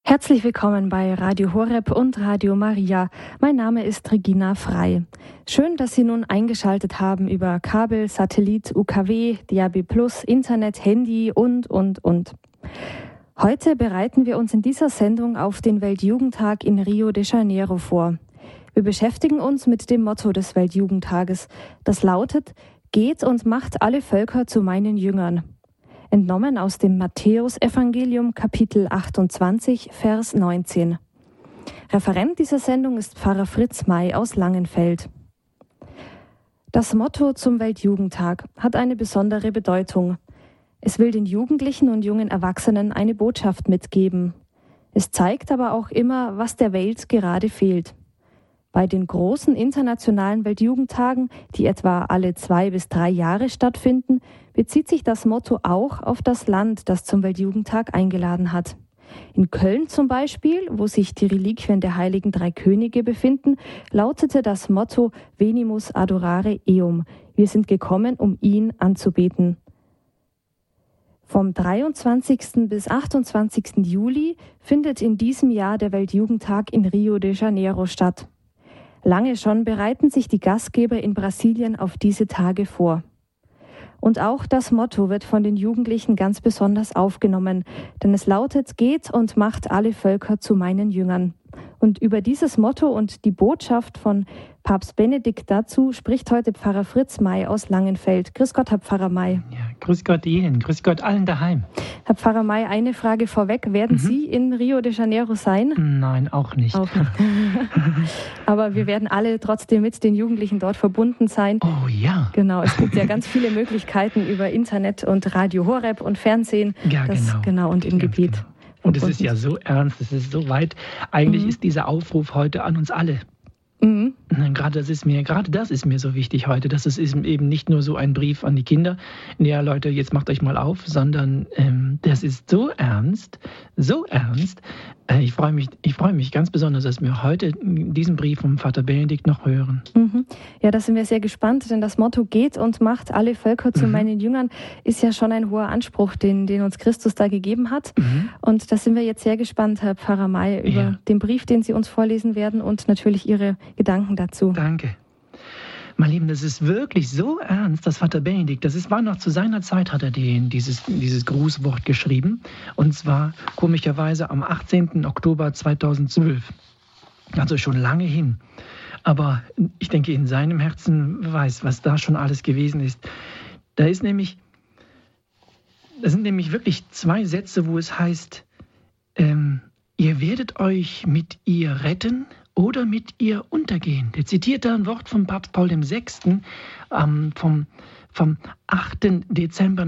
Herzlich willkommen bei Radio Horeb und Radio Maria. Mein Name ist Regina Frei. Schön, dass Sie nun eingeschaltet haben über Kabel, Satellit, UKW, DAB+, Internet, Handy und. Heute bereiten wir uns in dieser Sendung auf den Weltjugendtag in Rio de Janeiro vor. Wir beschäftigen uns mit dem Motto des Weltjugendtages. Das lautet: Geht und macht alle Völker zu meinen Jüngern. Entnommen aus dem Matthäus-Evangelium, Kapitel 28, Vers 19. Referent dieser Sendung ist Pfarrer Fritz May aus Langenfeld. Das Motto zum Weltjugendtag hat eine besondere Bedeutung. Es will den Jugendlichen und jungen Erwachsenen eine Botschaft mitgeben. Es zeigt aber auch immer, was der Welt gerade fehlt. Bei den großen internationalen Weltjugendtagen, die etwa alle 2 bis 3 Jahre stattfinden, bezieht sich das Motto auch auf das Land, das zum Weltjugendtag eingeladen hat. In Köln zum Beispiel, wo sich die Reliquien der heiligen 3 Könige befinden, lautete das Motto Venimus adorare eum. Wir sind gekommen, um ihn anzubeten. Vom 23. bis 28. Juli findet in diesem Jahr der Weltjugendtag in Rio de Janeiro statt. Lange schon bereiten sich die Gastgeber in Brasilien auf diese Tage vor. Und auch das Motto wird von den Jugendlichen ganz besonders aufgenommen, denn es lautet: Geht und macht alle Völker zu meinen Jüngern. Und über dieses Motto und die Botschaft von Papst Benedikt dazu spricht heute Pfarrer Fritz May aus Langenfeld. Grüß Gott, Herr Pfarrer May. Ja, grüß Gott Ihnen, grüß Gott allen daheim. Herr Pfarrer May, eine Frage vorweg. Werden Sie in Rio de Janeiro sein? Nein, auch nicht. Auch nicht. Aber wir werden alle trotzdem mit den Jugendlichen dort verbunden sein. Oh ja. Genau, es gibt ja ganz viele Möglichkeiten über Internet und Radio Horeb und Fernsehen. Ja, genau. Und im Gebiet. Genau. Und es ist ja so ernst, es ist so weit. Eigentlich ist dieser Aufruf heute an uns alle. Mhm. Gerade das ist mir so wichtig heute, dass es eben nicht nur so ein Brief an die Kinder, ja Leute, jetzt macht euch mal auf, sondern das ist so ernst. Ich freue mich ganz besonders, dass wir heute diesen Brief vom Vater Benedikt noch hören. Mhm. Ja, da sind wir sehr gespannt, denn das Motto Geht und macht alle Völker zu meinen Jüngern ist ja schon ein hoher Anspruch, den uns Christus da gegeben hat. Und da sind wir jetzt sehr gespannt, Herr Pfarrer May, über den Brief, den Sie uns vorlesen werden und natürlich Ihre Gedanken dazu. Danke. Mein Lieben, das ist wirklich so ernst, das Vater Benedikt. War noch zu seiner Zeit, hat er dieses Grußwort geschrieben. Und zwar komischerweise am 18. Oktober 2012. Also schon lange hin. Aber ich denke, in seinem Herzen weiß, was da schon alles gewesen ist. Das sind nämlich wirklich 2 Sätze, wo es heißt, ihr werdet euch mit ihr retten oder mit ihr untergehen. Der zitiert da ein Wort von Papst Paul VI. Vom 8. Dezember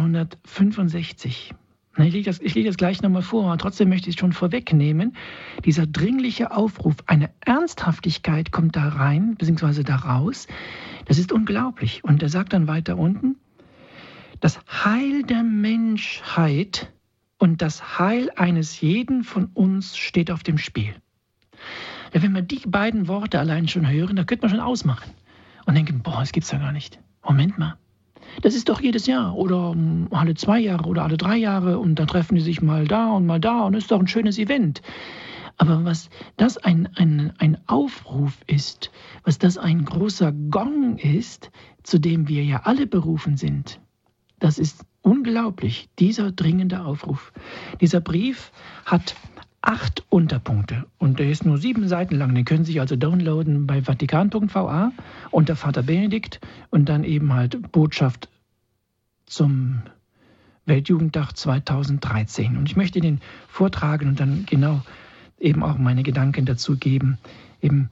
1965. Ich lege das gleich nochmal vor, aber trotzdem möchte ich es schon vorwegnehmen. Dieser dringliche Aufruf, eine Ernsthaftigkeit kommt da rein, beziehungsweise da raus. Das ist unglaublich. Und er sagt dann weiter unten, das Heil der Menschheit und das Heil eines jeden von uns steht auf dem Spiel. Ja, wenn wir die beiden Worte allein schon hören, da könnte man schon ausmachen und denken, das gibt's ja gar nicht. Moment mal, das ist doch jedes Jahr oder alle 2 Jahre oder alle 3 Jahre und dann treffen die sich mal da und ist doch ein schönes Event. Aber was das ein Aufruf ist, was das ein großer Gong ist, zu dem wir ja alle berufen sind, das ist unglaublich, dieser dringende Aufruf. Dieser Brief hat 8 Unterpunkte und der ist nur 7 Seiten lang. Den können Sie sich also downloaden bei vatikan.va unter Vater Benedikt und dann eben halt Botschaft zum Weltjugendtag 2013. Und ich möchte den vortragen und dann genau eben auch meine Gedanken dazu geben, eben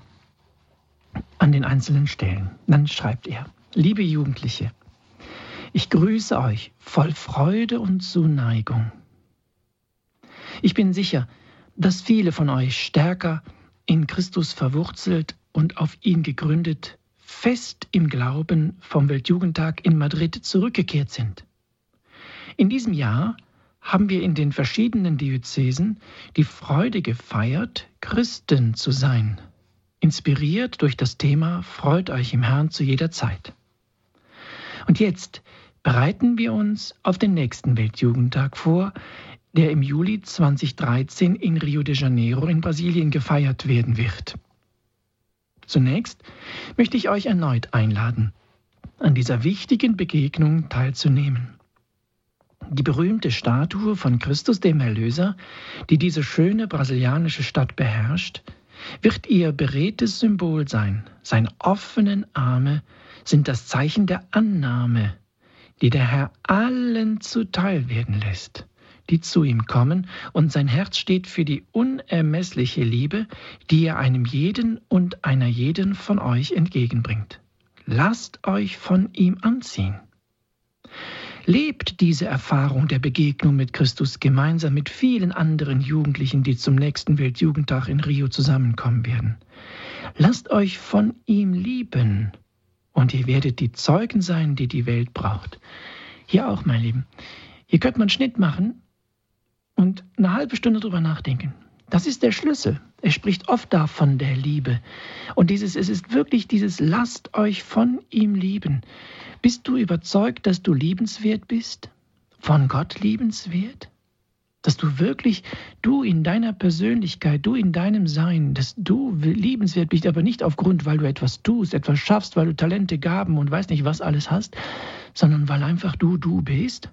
an den einzelnen Stellen. Dann schreibt er: Liebe Jugendliche, ich grüße euch voll Freude und Zuneigung. Ich bin sicher, dass viele von euch stärker in Christus verwurzelt und auf ihn gegründet, fest im Glauben vom Weltjugendtag in Madrid zurückgekehrt sind. In diesem Jahr haben wir in den verschiedenen Diözesen die Freude gefeiert, Christen zu sein, inspiriert durch das Thema Freut euch im Herrn zu jeder Zeit. Und jetzt bereiten wir uns auf den nächsten Weltjugendtag vor, der im Juli 2013 in Rio de Janeiro in Brasilien gefeiert werden wird. Zunächst möchte ich euch erneut einladen, an dieser wichtigen Begegnung teilzunehmen. Die berühmte Statue von Christus dem Erlöser, die diese schöne brasilianische Stadt beherrscht, wird ihr beredtes Symbol sein. Seine offenen Arme sind das Zeichen der Annahme, die der Herr allen zuteil werden lässt, die zu ihm kommen, und sein Herz steht für die unermessliche Liebe, die er einem jeden und einer jeden von euch entgegenbringt. Lasst euch von ihm anziehen. Lebt diese Erfahrung der Begegnung mit Christus gemeinsam mit vielen anderen Jugendlichen, die zum nächsten Weltjugendtag in Rio zusammenkommen werden. Lasst euch von ihm lieben und ihr werdet die Zeugen sein, die die Welt braucht. Hier auch, mein Lieben. Hier könnte man einen Schnitt machen und eine halbe Stunde drüber nachdenken. Das ist der Schlüssel. Er spricht oft davon der Liebe. Und es ist wirklich dieses lasst euch von ihm lieben. Bist du überzeugt, dass du liebenswert bist? Von Gott liebenswert? Dass du wirklich, du in deiner Persönlichkeit, du in deinem Sein, dass du liebenswert bist, aber nicht aufgrund, weil du etwas tust, etwas schaffst, weil du Talente, Gaben und weiß nicht was alles hast, sondern weil einfach du bist?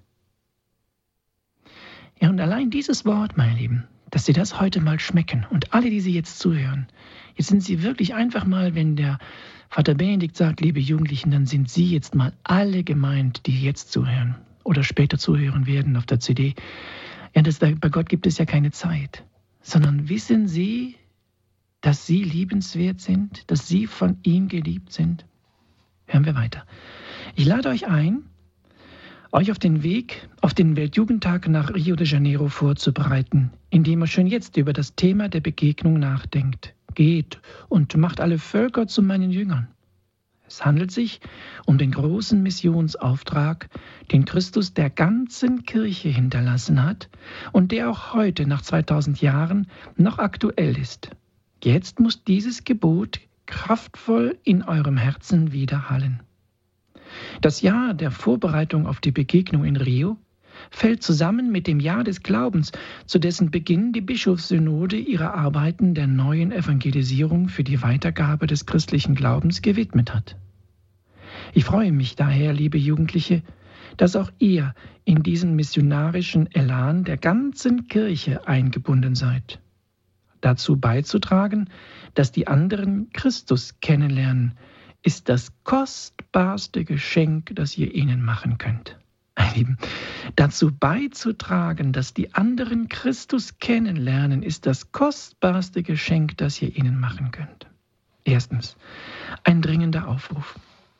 Ja, und allein dieses Wort, meine Lieben, dass Sie das heute mal schmecken und alle, die Sie jetzt zuhören, jetzt sind Sie wirklich einfach mal, wenn der Vater Benedikt sagt, liebe Jugendlichen, dann sind Sie jetzt mal alle gemeint, die jetzt zuhören oder später zuhören werden auf der CD. Ja, bei Gott gibt es ja keine Zeit, sondern wissen Sie, dass Sie liebenswert sind, dass Sie von ihm geliebt sind? Hören wir weiter. Ich lade euch ein, euch auf den Weg, auf den Weltjugendtag nach Rio de Janeiro vorzubereiten, indem ihr schon jetzt über das Thema der Begegnung nachdenkt. Geht und macht alle Völker zu meinen Jüngern. Es handelt sich um den großen Missionsauftrag, den Christus der ganzen Kirche hinterlassen hat und der auch heute nach 2000 Jahren noch aktuell ist. Jetzt muss dieses Gebot kraftvoll in eurem Herzen widerhallen. Das Jahr der Vorbereitung auf die Begegnung in Rio fällt zusammen mit dem Jahr des Glaubens, zu dessen Beginn die Bischofssynode ihre Arbeiten der neuen Evangelisierung für die Weitergabe des christlichen Glaubens gewidmet hat. Ich freue mich daher, liebe Jugendliche, dass auch ihr in diesen missionarischen Elan der ganzen Kirche eingebunden seid. Dazu beizutragen, dass die anderen Christus kennenlernen, ist das kostbarste Geschenk, das ihr ihnen machen könnt. Meine Lieben, dazu beizutragen, dass die anderen Christus kennenlernen, ist das kostbarste Geschenk, das ihr ihnen machen könnt. Erstens, ein dringender Aufruf.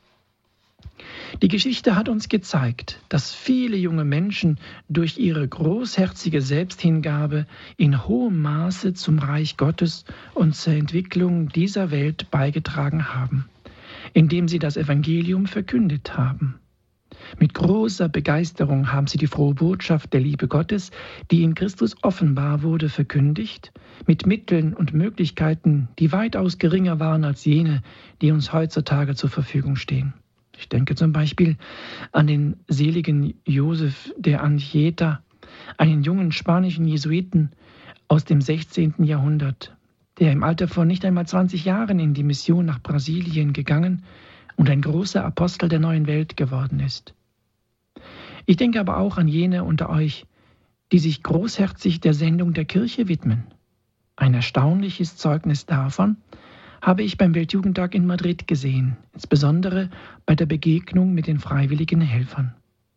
Die Geschichte hat uns gezeigt, dass viele junge Menschen durch ihre großherzige Selbsthingabe in hohem Maße zum Reich Gottes und zur Entwicklung dieser Welt beigetragen haben, indem sie das Evangelium verkündet haben. Mit großer Begeisterung haben sie die frohe Botschaft der Liebe Gottes, die in Christus offenbar wurde, verkündigt, mit Mitteln und Möglichkeiten, die weitaus geringer waren als jene, die uns heutzutage zur Verfügung stehen. Ich denke zum Beispiel an den seligen Josef de Anchieta, einen jungen spanischen Jesuiten aus dem 16. Jahrhundert, der im Alter von nicht einmal 20 Jahren in die Mission nach Brasilien gegangen und ein großer Apostel der neuen Welt geworden ist. Ich denke aber auch an jene unter euch, die sich großherzig der Sendung der Kirche widmen. Ein erstaunliches Zeugnis davon habe ich beim Weltjugendtag in Madrid gesehen, insbesondere bei der Begegnung mit den freiwilligen Helfern.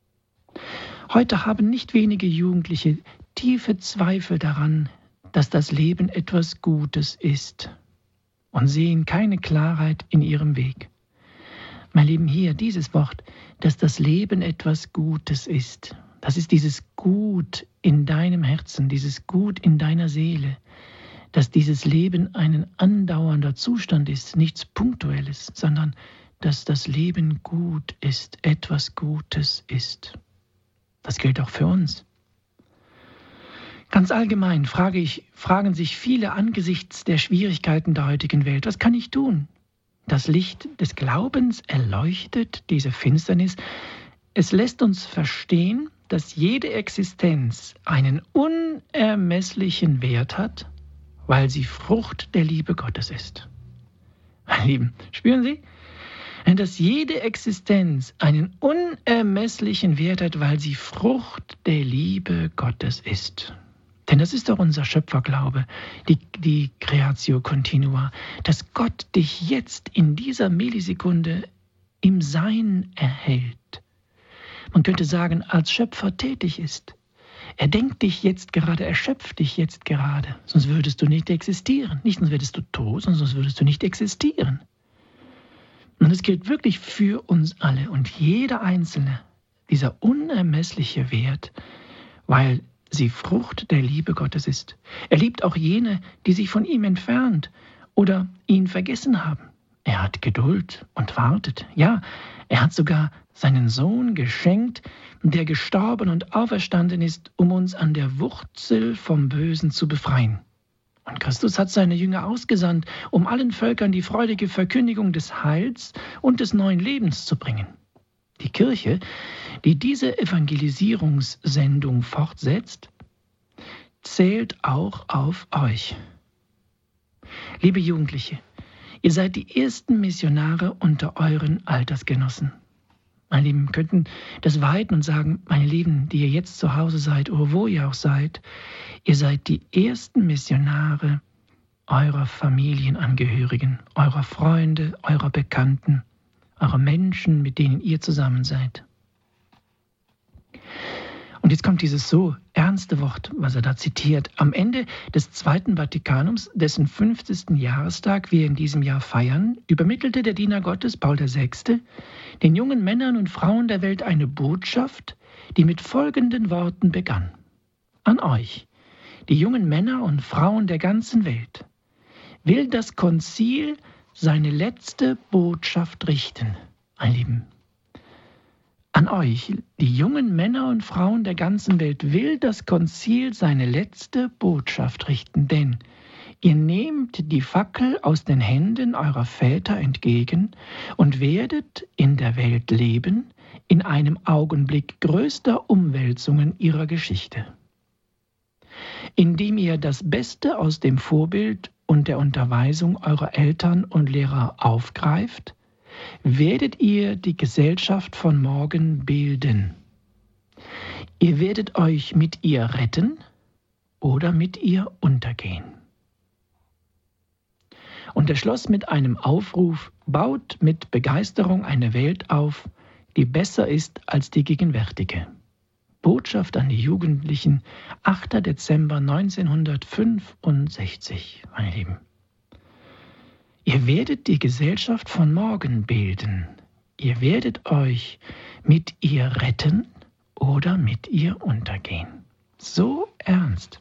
Heute haben nicht wenige Jugendliche tiefe Zweifel daran, dass das Leben etwas Gutes ist und sehen keine Klarheit in ihrem Weg. Mein Lieben, hier dieses Wort, dass das Leben etwas Gutes ist. Das ist dieses Gut in deinem Herzen, dieses Gut in deiner Seele, dass dieses Leben ein andauernder Zustand ist, nichts Punktuelles, sondern dass das Leben gut ist, etwas Gutes ist. Das gilt auch für uns. Ganz allgemein fragen sich viele angesichts der Schwierigkeiten der heutigen Welt, was kann ich tun? Das Licht des Glaubens erleuchtet diese Finsternis. Es lässt uns verstehen, dass jede Existenz einen unermesslichen Wert hat, weil sie Frucht der Liebe Gottes ist. Meine Lieben, spüren Sie? Dass jede Existenz einen unermesslichen Wert hat, weil sie Frucht der Liebe Gottes ist. Denn das ist doch unser Schöpferglaube, die Creatio Continua, dass Gott dich jetzt in dieser Millisekunde im Sein erhält. Man könnte sagen, als Schöpfer tätig ist. Er denkt dich jetzt gerade, er schöpft dich jetzt gerade. Sonst würdest du nicht existieren. Nicht sonst wärst du tot, sondern sonst würdest du nicht existieren. Und es gilt wirklich für uns alle und jeder Einzelne, dieser unermessliche Wert, weil sie Frucht der Liebe Gottes ist. Er liebt auch jene, die sich von ihm entfernt oder ihn vergessen haben. Er hat Geduld und wartet. Ja, er hat sogar seinen Sohn geschenkt, der gestorben und auferstanden ist, um uns an der Wurzel vom Bösen zu befreien. Und Christus hat seine Jünger ausgesandt, um allen Völkern die freudige Verkündigung des Heils und des neuen Lebens zu bringen. Die Kirche, die diese Evangelisierungssendung fortsetzt, zählt auch auf euch. Liebe Jugendliche, ihr seid die ersten Missionare unter euren Altersgenossen. Meine Lieben, könnten das weiten und sagen, meine Lieben, die ihr jetzt zu Hause seid oder wo ihr auch seid, ihr seid die ersten Missionare eurer Familienangehörigen, eurer Freunde, eurer Bekannten, eurer Menschen, mit denen ihr zusammen seid. Und jetzt kommt dieses so ernste Wort, was er da zitiert. Am Ende des Zweiten Vatikanums, dessen 50. Jahrestag wir in diesem Jahr feiern, übermittelte der Diener Gottes, Paul VI., den jungen Männern und Frauen der Welt eine Botschaft, die mit folgenden Worten begann. An euch, die jungen Männer und Frauen der ganzen Welt, will das Konzil seine letzte Botschaft richten, mein Lieben. An euch, die jungen Männer und Frauen der ganzen Welt, will das Konzil seine letzte Botschaft richten, denn ihr nehmt die Fackel aus den Händen eurer Väter entgegen und werdet in der Welt leben, in einem Augenblick größter Umwälzungen ihrer Geschichte. Indem ihr das Beste aus dem Vorbild und der Unterweisung eurer Eltern und Lehrer aufgreift, werdet ihr die Gesellschaft von morgen bilden. Ihr werdet euch mit ihr retten oder mit ihr untergehen. Und er schloss mit einem Aufruf, baut mit Begeisterung eine Welt auf, die besser ist als die gegenwärtige. Botschaft an die Jugendlichen, 8. Dezember 1965, meine Lieben. Ihr werdet die Gesellschaft von morgen bilden. Ihr werdet euch mit ihr retten oder mit ihr untergehen. So ernst.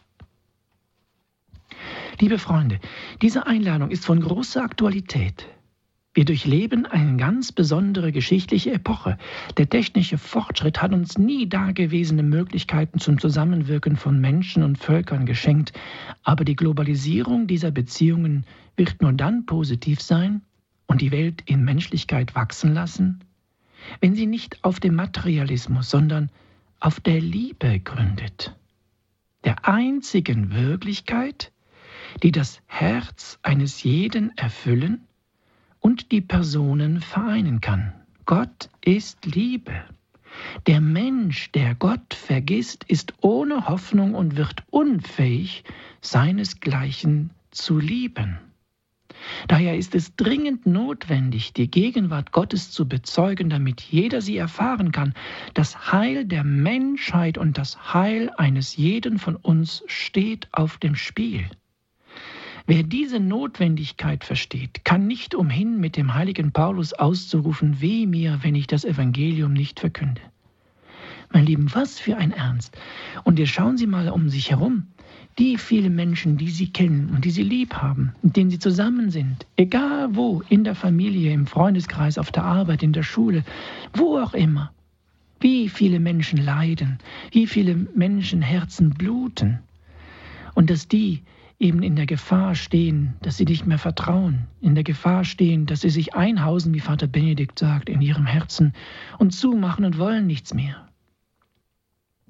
Liebe Freunde, diese Einladung ist von großer Aktualität. Wir durchleben eine ganz besondere geschichtliche Epoche. Der technische Fortschritt hat uns nie dagewesene Möglichkeiten zum Zusammenwirken von Menschen und Völkern geschenkt. Aber die Globalisierung dieser Beziehungen wird nur dann positiv sein und die Welt in Menschlichkeit wachsen lassen, wenn sie nicht auf dem Materialismus, sondern auf der Liebe gründet. Der einzigen Wirklichkeit, die das Herz eines jeden erfüllen und die Personen vereinen kann. Gott ist Liebe. Der Mensch, der Gott vergisst, ist ohne Hoffnung und wird unfähig, seinesgleichen zu lieben. Daher ist es dringend notwendig, die Gegenwart Gottes zu bezeugen, damit jeder sie erfahren kann. Das Heil der Menschheit und das Heil eines jeden von uns steht auf dem Spiel. Wer diese Notwendigkeit versteht, kann nicht umhin, mit dem heiligen Paulus auszurufen, weh mir, wenn ich das Evangelium nicht verkünde. Mein Lieben, was für ein Ernst. Und jetzt schauen Sie mal um sich herum. Die vielen Menschen, die Sie kennen und die Sie lieb haben, mit denen Sie zusammen sind, egal wo, in der Familie, im Freundeskreis, auf der Arbeit, in der Schule, wo auch immer. Wie viele Menschen leiden, wie viele Menschenherzen bluten. Und dass die eben in der Gefahr stehen, dass sie nicht mehr vertrauen, in der Gefahr stehen, dass sie sich einhausen, wie Vater Benedikt sagt, in ihrem Herzen und zumachen und wollen nichts mehr.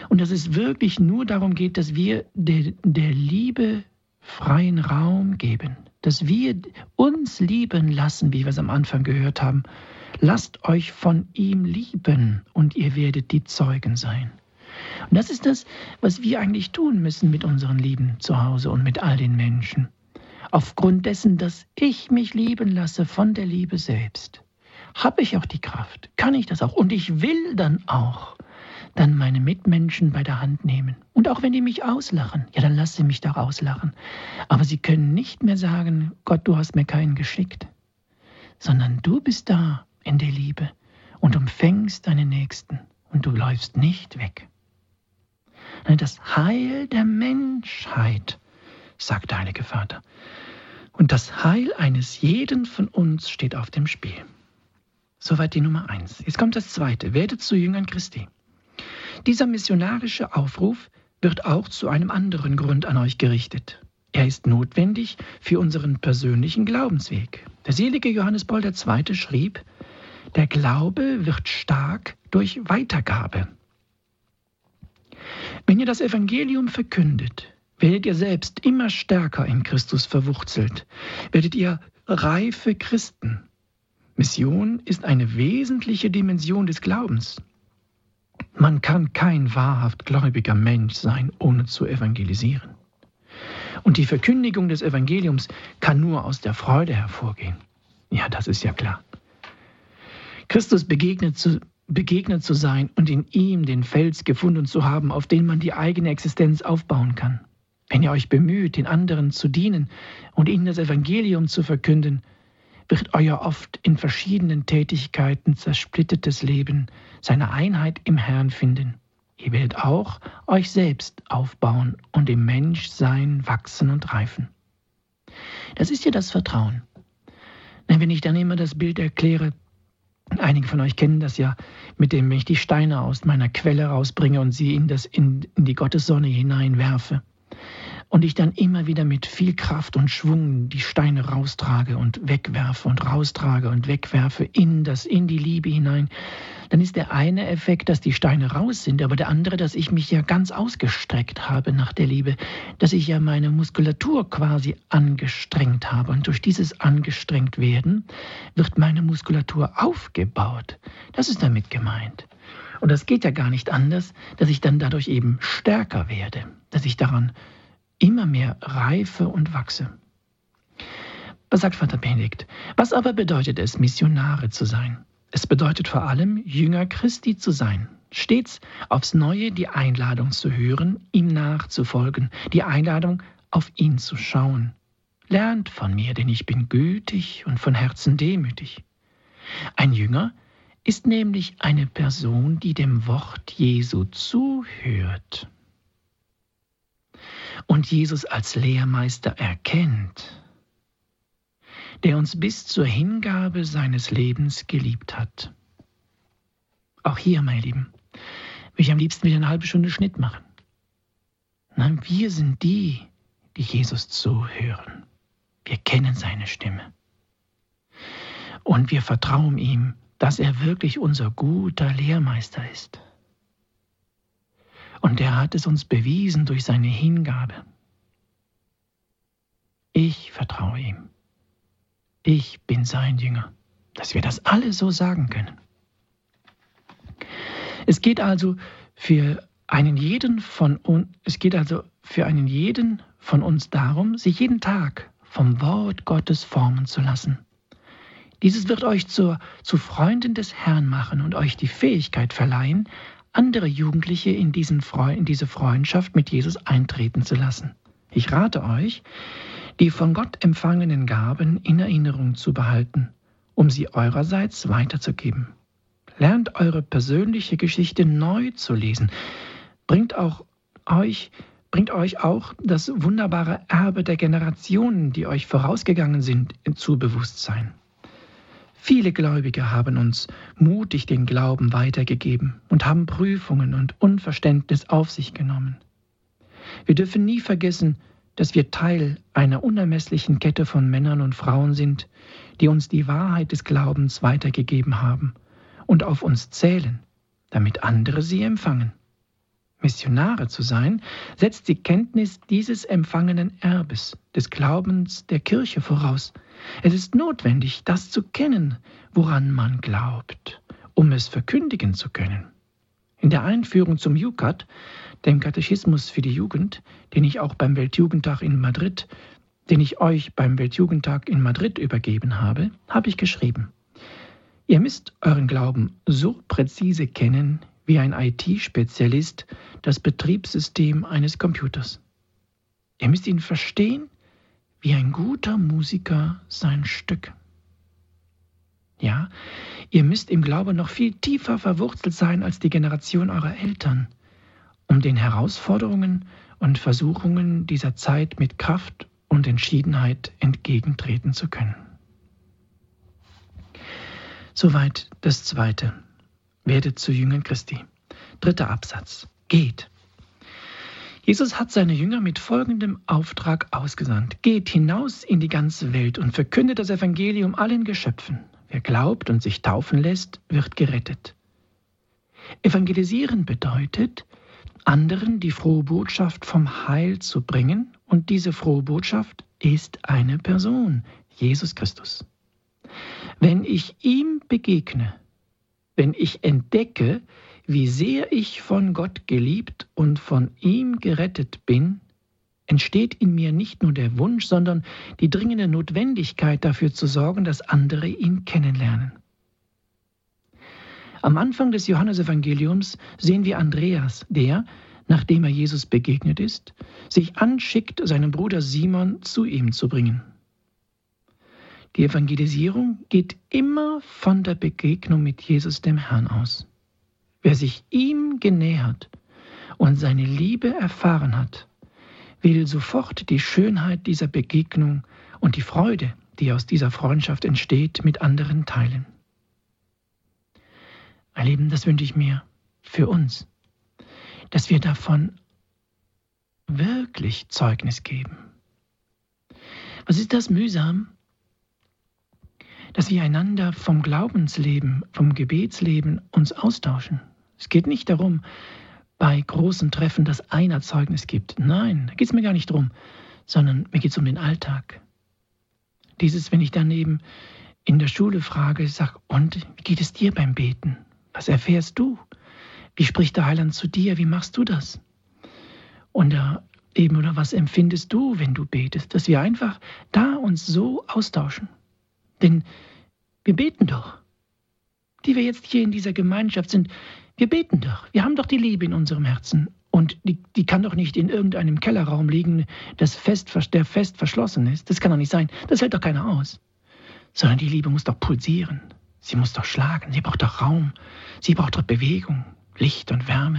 und dass es wirklich nur darum geht, dass wir der Liebe freien Raum geben, dass wir uns lieben lassen, wie wir es am Anfang gehört haben. Lasst euch von ihm lieben und ihr werdet die Zeugen sein. Und das ist das, was wir eigentlich tun müssen mit unseren Lieben zu Hause und mit all den Menschen. Aufgrund dessen, dass ich mich lieben lasse von der Liebe selbst, habe ich auch die Kraft, kann ich das auch. Und ich will dann meine Mitmenschen bei der Hand nehmen. Und auch wenn die mich auslachen, ja, dann lass sie mich doch auslachen. Aber sie können nicht mehr sagen, Gott, du hast mir keinen geschickt, sondern du bist da in der Liebe und umfängst deine Nächsten und du läufst nicht weg. Das Heil der Menschheit, sagt der Heilige Vater. Und das Heil eines jeden von uns steht auf dem Spiel. Soweit die Nummer 1. Jetzt kommt das Zweite. Werdet zu Jüngern Christi. Dieser missionarische Aufruf wird auch zu einem anderen Grund an euch gerichtet. Er ist notwendig für unseren persönlichen Glaubensweg. Der selige Johannes Paul II. Schrieb, der Glaube wird stark durch Weitergabe. Wenn ihr das Evangelium verkündet, werdet ihr selbst immer stärker in Christus verwurzelt, werdet ihr reife Christen. Mission ist eine wesentliche Dimension des Glaubens. Man kann kein wahrhaft gläubiger Mensch sein, ohne zu evangelisieren. Und die Verkündigung des Evangeliums kann nur aus der Freude hervorgehen. Ja, das ist ja klar. Christus begegnet zu sein und in ihm den Fels gefunden zu haben, auf den man die eigene Existenz aufbauen kann. Wenn ihr euch bemüht, den anderen zu dienen und ihnen das Evangelium zu verkünden, wird euer oft in verschiedenen Tätigkeiten zersplittertes Leben seine Einheit im Herrn finden. Ihr werdet auch euch selbst aufbauen und im Menschsein wachsen und reifen. Das ist ja das Vertrauen. Wenn ich dann immer das Bild erkläre, einige von euch kennen das ja, mit dem ich die Steine aus meiner Quelle rausbringe und sie in die Gottessonne hineinwerfe. Und ich dann immer wieder mit viel Kraft und Schwung die Steine raustrage und wegwerfe und raustrage und wegwerfe in die Liebe hinein. Dann ist der eine Effekt, dass die Steine raus sind, aber der andere, dass ich mich ja ganz ausgestreckt habe nach der Liebe, dass ich ja meine Muskulatur quasi angestrengt habe. Und durch dieses angestrengt werden wird meine Muskulatur aufgebaut. Das ist damit gemeint. Und das geht ja gar nicht anders, dass ich dann dadurch eben stärker werde, dass ich daran immer mehr reife und wachse. Was sagt Vater Benedikt? Was aber bedeutet es, Missionare zu sein? Es bedeutet vor allem, Jünger Christi zu sein, stets aufs Neue die Einladung zu hören, ihm nachzufolgen, die Einladung, auf ihn zu schauen. Lernt von mir, denn ich bin gütig und von Herzen demütig. Ein Jünger ist nämlich eine Person, die dem Wort Jesu zuhört und Jesus als Lehrmeister erkennt, der uns bis zur Hingabe seines Lebens geliebt hat. Auch hier, meine Lieben, will ich am liebsten wieder eine halbe Stunde Schnitt machen. Nein, wir sind die Jesus zuhören. Wir kennen seine Stimme. Und wir vertrauen ihm, dass er wirklich unser guter Lehrmeister ist. Und er hat es uns bewiesen durch seine Hingabe. Ich vertraue ihm. Ich bin sein Jünger. Dass wir das alle so sagen können. Es geht also für einen jeden von uns darum, sich jeden Tag vom Wort Gottes formen zu lassen. Dieses wird euch zu Freunden des Herrn machen und euch die Fähigkeit verleihen, andere Jugendliche in diese Freundschaft mit Jesus eintreten zu lassen. Ich rate euch, die von Gott empfangenen Gaben in Erinnerung zu behalten, um sie eurerseits weiterzugeben. Lernt eure persönliche Geschichte neu zu lesen. Bringt euch auch das wunderbare Erbe der Generationen, die euch vorausgegangen sind, zu Bewusstsein. Viele Gläubige haben uns mutig den Glauben weitergegeben und haben Prüfungen und Unverständnis auf sich genommen. Wir dürfen nie vergessen, dass wir Teil einer unermesslichen Kette von Männern und Frauen sind, die uns die Wahrheit des Glaubens weitergegeben haben und auf uns zählen, damit andere sie empfangen. Missionare zu sein, setzt die Kenntnis dieses empfangenen Erbes, des Glaubens der Kirche voraus. Es ist notwendig, das zu kennen, woran man glaubt, um es verkündigen zu können. In der Einführung zum JUCAT, dem Katechismus für die Jugend, den ich euch beim Weltjugendtag in Madrid übergeben habe, habe ich geschrieben: Ihr müsst euren Glauben so präzise kennen wie ein IT-Spezialist das Betriebssystem eines Computers. Ihr müsst ihn verstehen wie ein guter Musiker sein Stück. Ja, ihr müsst im Glauben noch viel tiefer verwurzelt sein als die Generation eurer Eltern, um den Herausforderungen und Versuchungen dieser Zeit mit Kraft und Entschiedenheit entgegentreten zu können. Soweit das Zweite. Werdet zu Jüngern Christi. 3. Absatz. Geht. Jesus hat seine Jünger mit folgendem Auftrag ausgesandt: Geht hinaus in die ganze Welt und verkündet das Evangelium allen Geschöpfen. Wer glaubt und sich taufen lässt, wird gerettet. Evangelisieren bedeutet, anderen die frohe Botschaft vom Heil zu bringen, und diese frohe Botschaft ist eine Person, Jesus Christus. Wenn ich ihm begegne, wenn ich entdecke, wie sehr ich von Gott geliebt und von ihm gerettet bin, entsteht in mir nicht nur der Wunsch, sondern die dringende Notwendigkeit dafür zu sorgen, dass andere ihn kennenlernen. Am Anfang des Johannesevangeliums sehen wir Andreas, der, nachdem er Jesus begegnet ist, sich anschickt, seinen Bruder Simon zu ihm zu bringen. Die Evangelisierung geht immer von der Begegnung mit Jesus dem Herrn aus. Wer sich ihm genähert und seine Liebe erfahren hat, will sofort die Schönheit dieser Begegnung und die Freude, die aus dieser Freundschaft entsteht, mit anderen teilen. Mein Lieben, das wünsche ich mir für uns, dass wir davon wirklich Zeugnis geben. Was ist das mühsam? Dass wir einander vom Glaubensleben, vom Gebetsleben uns austauschen. Es geht nicht darum, bei großen Treffen, dass einer Zeugnis gibt. Nein, da geht es mir gar nicht drum, sondern mir geht es um den Alltag. Dieses, wenn ich dann eben in der Schule frage, sag, und wie geht es dir beim Beten? Was erfährst du? Wie spricht der Heiland zu dir? Wie machst du das? Oder was empfindest du, wenn du betest? Dass wir einfach da uns so austauschen. Denn wir beten doch. Die wir jetzt hier in dieser Gemeinschaft sind, wir beten doch. Wir haben doch die Liebe in unserem Herzen. Und die kann doch nicht in irgendeinem Kellerraum liegen, der fest verschlossen ist. Das kann doch nicht sein. Das hält doch keiner aus. Sondern die Liebe muss doch pulsieren. Sie muss doch schlagen. Sie braucht doch Raum. Sie braucht doch Bewegung, Licht und Wärme.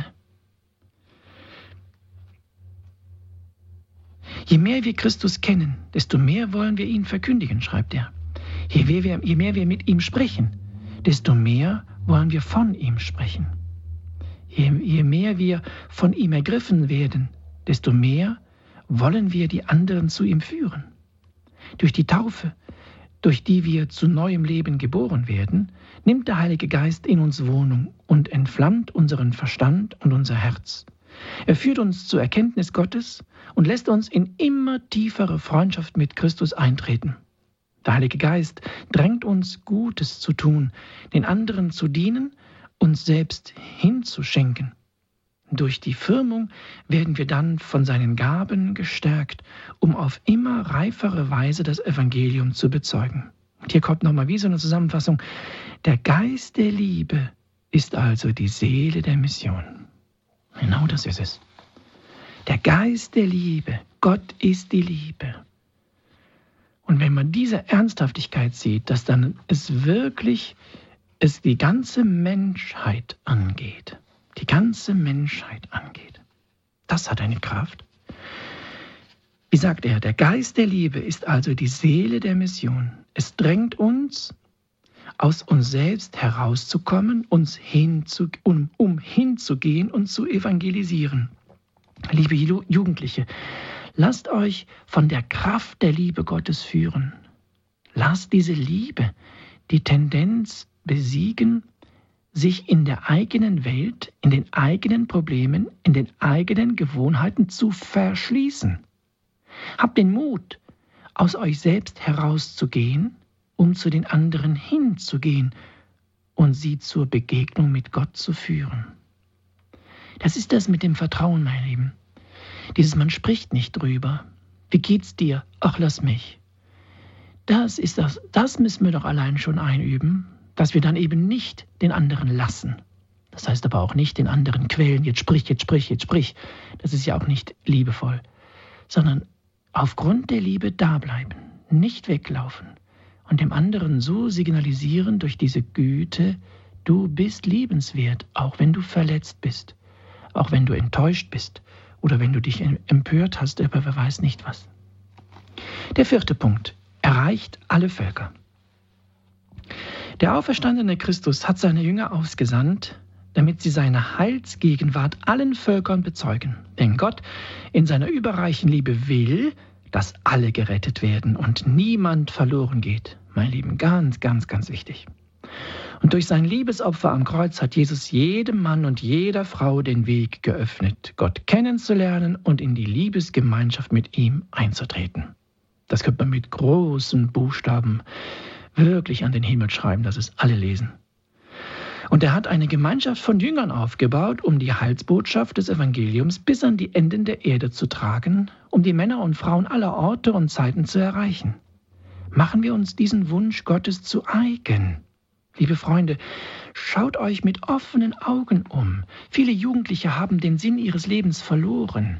Je mehr wir Christus kennen, desto mehr wollen wir ihn verkündigen, schreibt er. Je mehr wir mit ihm sprechen, desto mehr wollen wir von ihm sprechen. Je mehr wir von ihm ergriffen werden, desto mehr wollen wir die anderen zu ihm führen. Durch die Taufe, durch die wir zu neuem Leben geboren werden, nimmt der Heilige Geist in uns Wohnung und entflammt unseren Verstand und unser Herz. Er führt uns zur Erkenntnis Gottes und lässt uns in immer tiefere Freundschaft mit Christus eintreten. Der Heilige Geist drängt uns, Gutes zu tun, den anderen zu dienen, uns selbst hinzuschenken. Durch die Firmung werden wir dann von seinen Gaben gestärkt, um auf immer reifere Weise das Evangelium zu bezeugen. Und hier kommt nochmal wie so eine Zusammenfassung. Der Geist der Liebe ist also die Seele der Mission. Genau das ist es. Der Geist der Liebe, Gott ist die Liebe. Und wenn man diese Ernsthaftigkeit sieht, dass dann es die ganze Menschheit angeht. Die ganze Menschheit angeht. Das hat eine Kraft. Wie sagt er, der Geist der Liebe ist also die Seele der Mission. Es drängt uns, aus uns selbst herauszukommen, um hinzugehen und zu evangelisieren. Liebe Jugendliche, lasst euch von der Kraft der Liebe Gottes führen. Lasst diese Liebe die Tendenz besiegen, sich in der eigenen Welt, in den eigenen Problemen, in den eigenen Gewohnheiten zu verschließen. Habt den Mut, aus euch selbst herauszugehen, um zu den anderen hinzugehen und sie zur Begegnung mit Gott zu führen. Das ist das mit dem Vertrauen, mein Lieben. Man spricht nicht drüber. Wie geht's dir? Ach, lass mich. Das müssen wir doch allein schon einüben, dass wir dann eben nicht den anderen lassen. Das heißt aber auch nicht den anderen quälen, jetzt sprich. Das ist ja auch nicht liebevoll, sondern aufgrund der Liebe dableiben, nicht weglaufen und dem anderen so signalisieren durch diese Güte, du bist liebenswert, auch wenn du verletzt bist, auch wenn du enttäuscht bist oder wenn du dich empört hast über wer weiß nicht was. Der 4. Punkt: erreicht alle Völker. Der auferstandene Christus hat seine Jünger ausgesandt, damit sie seine Heilsgegenwart allen Völkern bezeugen. Denn Gott in seiner überreichen Liebe will, dass alle gerettet werden und niemand verloren geht. Mein Lieben, ganz, ganz, ganz wichtig. Und durch sein Liebesopfer am Kreuz hat Jesus jedem Mann und jeder Frau den Weg geöffnet, Gott kennenzulernen und in die Liebesgemeinschaft mit ihm einzutreten. Das könnte man mit großen Buchstaben wirklich an den Himmel schreiben, dass es alle lesen. Und er hat eine Gemeinschaft von Jüngern aufgebaut, um die Heilsbotschaft des Evangeliums bis an die Enden der Erde zu tragen, um die Männer und Frauen aller Orte und Zeiten zu erreichen. Machen wir uns diesen Wunsch Gottes zu eigen. Liebe Freunde, schaut euch mit offenen Augen um. Viele Jugendliche haben den Sinn ihres Lebens verloren.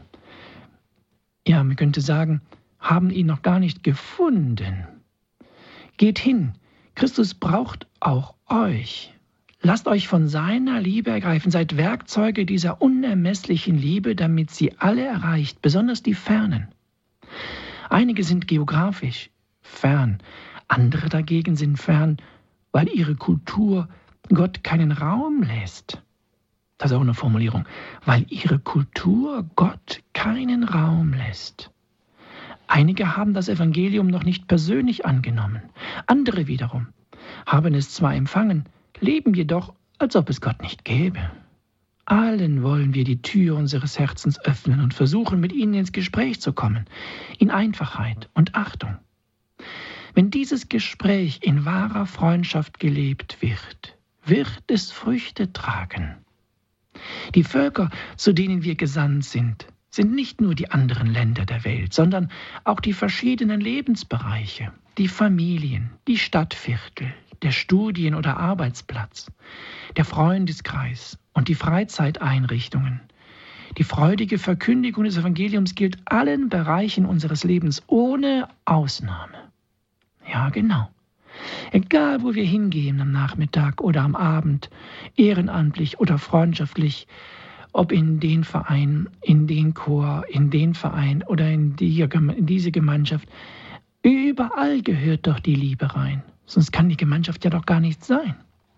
Ja, man könnte sagen, haben ihn noch gar nicht gefunden. Geht hin, Christus braucht auch euch. Lasst euch von seiner Liebe ergreifen, seid Werkzeuge dieser unermesslichen Liebe, damit sie alle erreicht, besonders die Fernen. Einige sind geografisch fern, andere dagegen sind fern, weil ihre Kultur Gott keinen Raum lässt. Das ist auch eine Formulierung, weil ihre Kultur Gott keinen Raum lässt. Einige haben das Evangelium noch nicht persönlich angenommen. Andere wiederum haben es zwar empfangen, leben jedoch, als ob es Gott nicht gäbe. Allen wollen wir die Tür unseres Herzens öffnen und versuchen, mit ihnen ins Gespräch zu kommen, in Einfachheit und Achtung. Wenn dieses Gespräch in wahrer Freundschaft gelebt wird, wird es Früchte tragen. Die Völker, zu denen wir gesandt sind nicht nur die anderen Länder der Welt, sondern auch die verschiedenen Lebensbereiche, die Familien, die Stadtviertel, der Studien- oder Arbeitsplatz, der Freundeskreis und die Freizeiteinrichtungen. Die freudige Verkündigung des Evangeliums gilt allen Bereichen unseres Lebens ohne Ausnahme. Ja, genau. Egal, wo wir hingehen am Nachmittag oder am Abend, ehrenamtlich oder freundschaftlich, ob in den Verein, in den Chor, in den Verein oder in diese Gemeinschaft, überall gehört doch die Liebe rein. Sonst kann die Gemeinschaft ja doch gar nicht sein.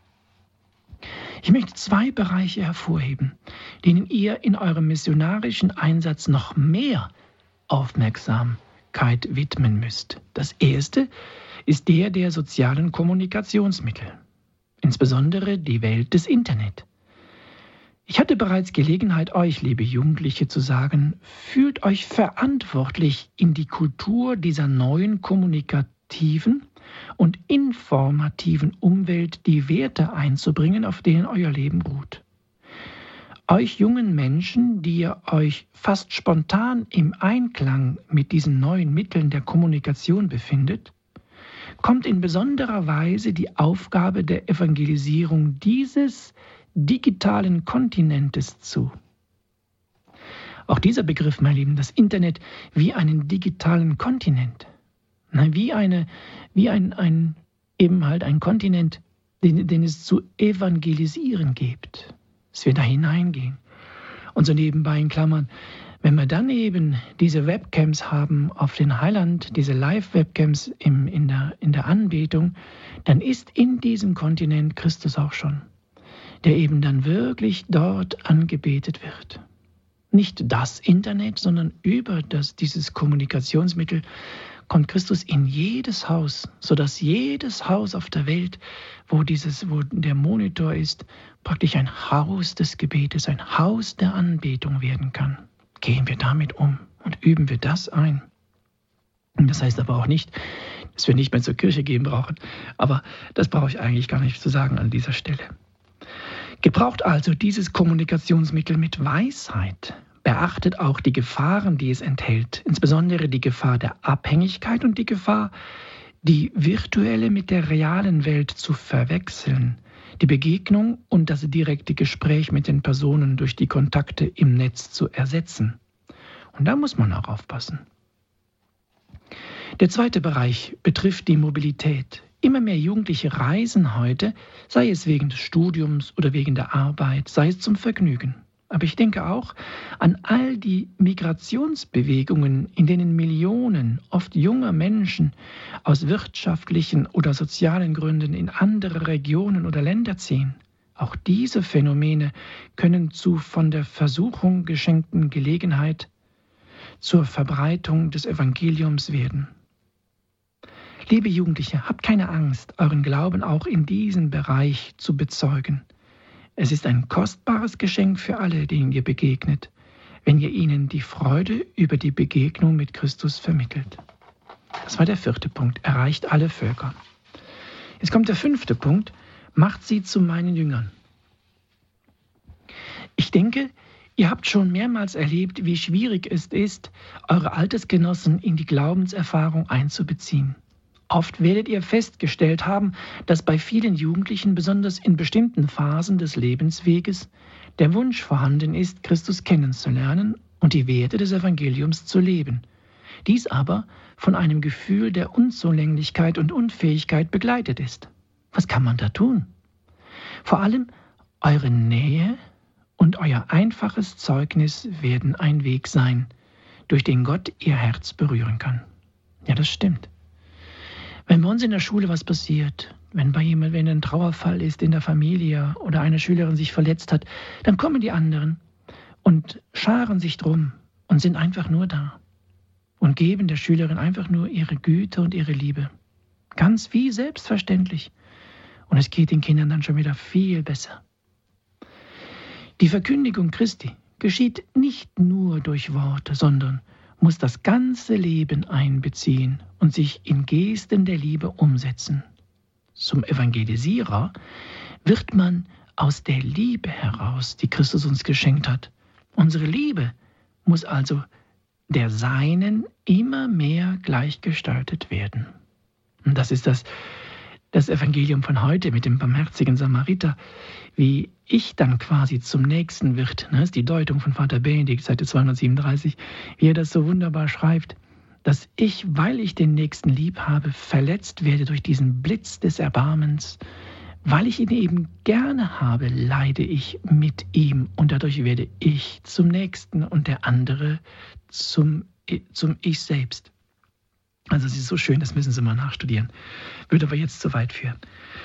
Ich möchte 2 Bereiche hervorheben, denen ihr in eurem missionarischen Einsatz noch mehr Aufmerksamkeit widmen müsst. Das erste ist der sozialen Kommunikationsmittel, insbesondere die Welt des Internet. Ich hatte bereits Gelegenheit, euch, liebe Jugendliche, zu sagen, fühlt euch verantwortlich, in die Kultur dieser neuen kommunikativen und informativen Umwelt die Werte einzubringen, auf denen euer Leben ruht. Euch jungen Menschen, die ihr euch fast spontan im Einklang mit diesen neuen Mitteln der Kommunikation befindet, kommt in besonderer Weise die Aufgabe der Evangelisierung dieses digitalen Kontinentes zu. Auch dieser Begriff, mein Lieben, das Internet wie einen digitalen Kontinent, wie ein Kontinent, den es zu evangelisieren gibt, dass wir da hineingehen. Und so nebenbei in Klammern, wenn wir dann eben diese Webcams haben auf den Heiland, diese Live-Webcams in der Anbetung, dann ist in diesem Kontinent Christus auch schon, der eben dann wirklich dort angebetet wird. Nicht das Internet, sondern über dieses Kommunikationsmittel kommt Christus in jedes Haus, sodass jedes Haus auf der Welt, wo der Monitor ist, praktisch ein Haus des Gebetes, ein Haus der Anbetung werden kann. Gehen wir damit um und üben wir das ein. Das heißt aber auch nicht, dass wir nicht mehr zur Kirche gehen brauchen. Aber das brauche ich eigentlich gar nicht zu sagen an dieser Stelle. Gebraucht also dieses Kommunikationsmittel mit Weisheit. Beachtet auch die Gefahren, die es enthält. Insbesondere die Gefahr der Abhängigkeit und die Gefahr, die virtuelle mit der realen Welt zu verwechseln. Die Begegnung und das direkte Gespräch mit den Personen durch die Kontakte im Netz zu ersetzen. Und da muss man auch aufpassen. Der zweite Bereich betrifft die Mobilität. Immer mehr Jugendliche reisen heute, sei es wegen des Studiums oder wegen der Arbeit, sei es zum Vergnügen. Aber ich denke auch an all die Migrationsbewegungen, in denen Millionen, oft junger Menschen aus wirtschaftlichen oder sozialen Gründen in andere Regionen oder Länder ziehen. Auch diese Phänomene können zu von der Versuchung geschenkten Gelegenheit zur Verbreitung des Evangeliums werden. Liebe Jugendliche, habt keine Angst, euren Glauben auch in diesem Bereich zu bezeugen. Es ist ein kostbares Geschenk für alle, denen ihr begegnet, wenn ihr ihnen die Freude über die Begegnung mit Christus vermittelt. Das war der 4. Punkt, erreicht alle Völker. Jetzt kommt der 5. Punkt, macht sie zu meinen Jüngern. Ich denke, ihr habt schon mehrmals erlebt, wie schwierig es ist, eure Altersgenossen in die Glaubenserfahrung einzubeziehen. Oft werdet ihr festgestellt haben, dass bei vielen Jugendlichen, besonders in bestimmten Phasen des Lebensweges, der Wunsch vorhanden ist, Christus kennenzulernen und die Werte des Evangeliums zu leben. Dies aber von einem Gefühl der Unzulänglichkeit und Unfähigkeit begleitet ist. Was kann man da tun? Vor allem eure Nähe und euer einfaches Zeugnis werden ein Weg sein, durch den Gott ihr Herz berühren kann. Ja, das stimmt. Wenn bei uns in der Schule was passiert, wenn ein Trauerfall ist in der Familie oder eine Schülerin sich verletzt hat, dann kommen die anderen und scharen sich drum und sind einfach nur da und geben der Schülerin einfach nur ihre Güte und ihre Liebe. Ganz wie selbstverständlich. Und es geht den Kindern dann schon wieder viel besser. Die Verkündigung Christi geschieht nicht nur durch Worte, sondern muss das ganze Leben einbeziehen und sich in Gesten der Liebe umsetzen. Zum Evangelisierer wird man aus der Liebe heraus, die Christus uns geschenkt hat. Unsere Liebe muss also der Seinen immer mehr gleichgestaltet werden. Und das ist das Evangelium von heute mit dem barmherzigen Samariter, wie ich dann quasi zum Nächsten wird. Das ist die Deutung von Vater Benedikt, Seite 237, wie er das so wunderbar schreibt, dass ich, weil ich den Nächsten lieb habe, verletzt werde durch diesen Blitz des Erbarmens. Weil ich ihn eben gerne habe, leide ich mit ihm und dadurch werde ich zum Nächsten und der andere zum Ich selbst. Also es ist so schön, das müssen Sie mal nachstudieren. Würde aber jetzt zu weit führen.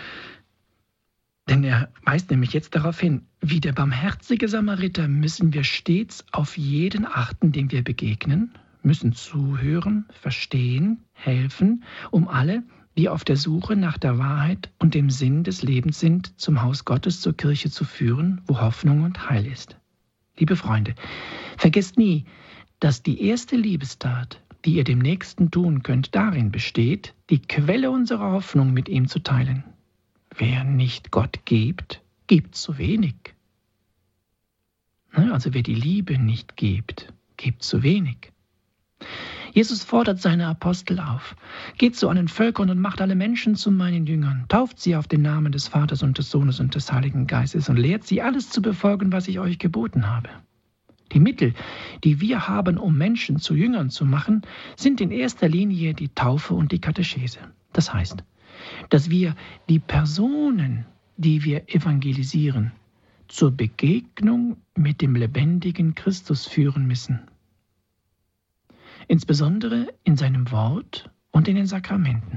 Denn er weist nämlich jetzt darauf hin, wie der barmherzige Samariter müssen wir stets auf jeden achten, dem wir begegnen, müssen zuhören, verstehen, helfen, um alle, die auf der Suche nach der Wahrheit und dem Sinn des Lebens sind, zum Haus Gottes, zur Kirche zu führen, wo Hoffnung und Heil ist. Liebe Freunde, vergesst nie, dass die erste Liebestat, die ihr dem Nächsten tun könnt, darin besteht, die Quelle unserer Hoffnung mit ihm zu teilen. Wer nicht Gott gibt, gibt zu wenig. Also wer die Liebe nicht gibt, gibt zu wenig. Jesus fordert seine Apostel auf. Geht zu allen Völkern und macht alle Menschen zu meinen Jüngern. Tauft sie auf den Namen des Vaters und des Sohnes und des Heiligen Geistes und lehrt sie, alles zu befolgen, was ich euch geboten habe. Die Mittel, die wir haben, um Menschen zu Jüngern zu machen, sind in erster Linie die Taufe und die Katechese. Das heißt, dass wir die Personen, die wir evangelisieren, zur Begegnung mit dem lebendigen Christus führen müssen. Insbesondere in seinem Wort und in den Sakramenten.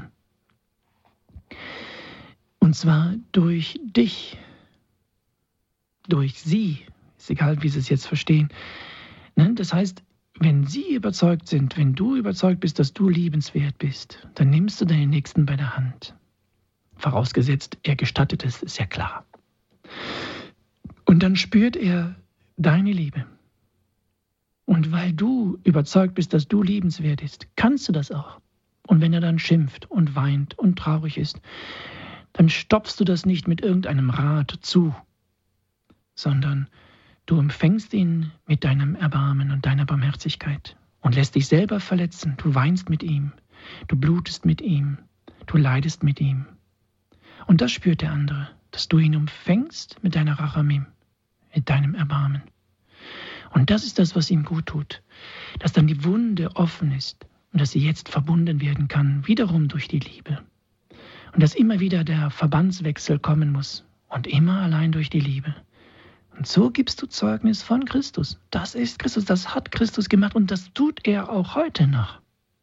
Und zwar durch dich, durch sie, ist egal, wie Sie es jetzt verstehen. Das heißt, wenn sie überzeugt sind, wenn du überzeugt bist, dass du liebenswert bist, dann nimmst du deinen Nächsten bei der Hand. Vorausgesetzt, er gestattet es, ist ja klar. Und dann spürt er deine Liebe. Und weil du überzeugt bist, dass du liebenswert bist, kannst du das auch. Und wenn er dann schimpft und weint und traurig ist, dann stopfst du das nicht mit irgendeinem Rat zu, sondern du empfängst ihn mit deinem Erbarmen und deiner Barmherzigkeit und lässt dich selber verletzen. Du weinst mit ihm, du blutest mit ihm, du leidest mit ihm. Und das spürt der andere, dass du ihn umfängst mit deiner Rachamim, mit deinem Erbarmen. Und das ist das, was ihm gut tut, dass dann die Wunde offen ist und dass sie jetzt verbunden werden kann, wiederum durch die Liebe. Und dass immer wieder der Verbandswechsel kommen muss und immer allein durch die Liebe. Und so gibst du Zeugnis von Christus. Das ist Christus, das hat Christus gemacht und das tut er auch heute noch.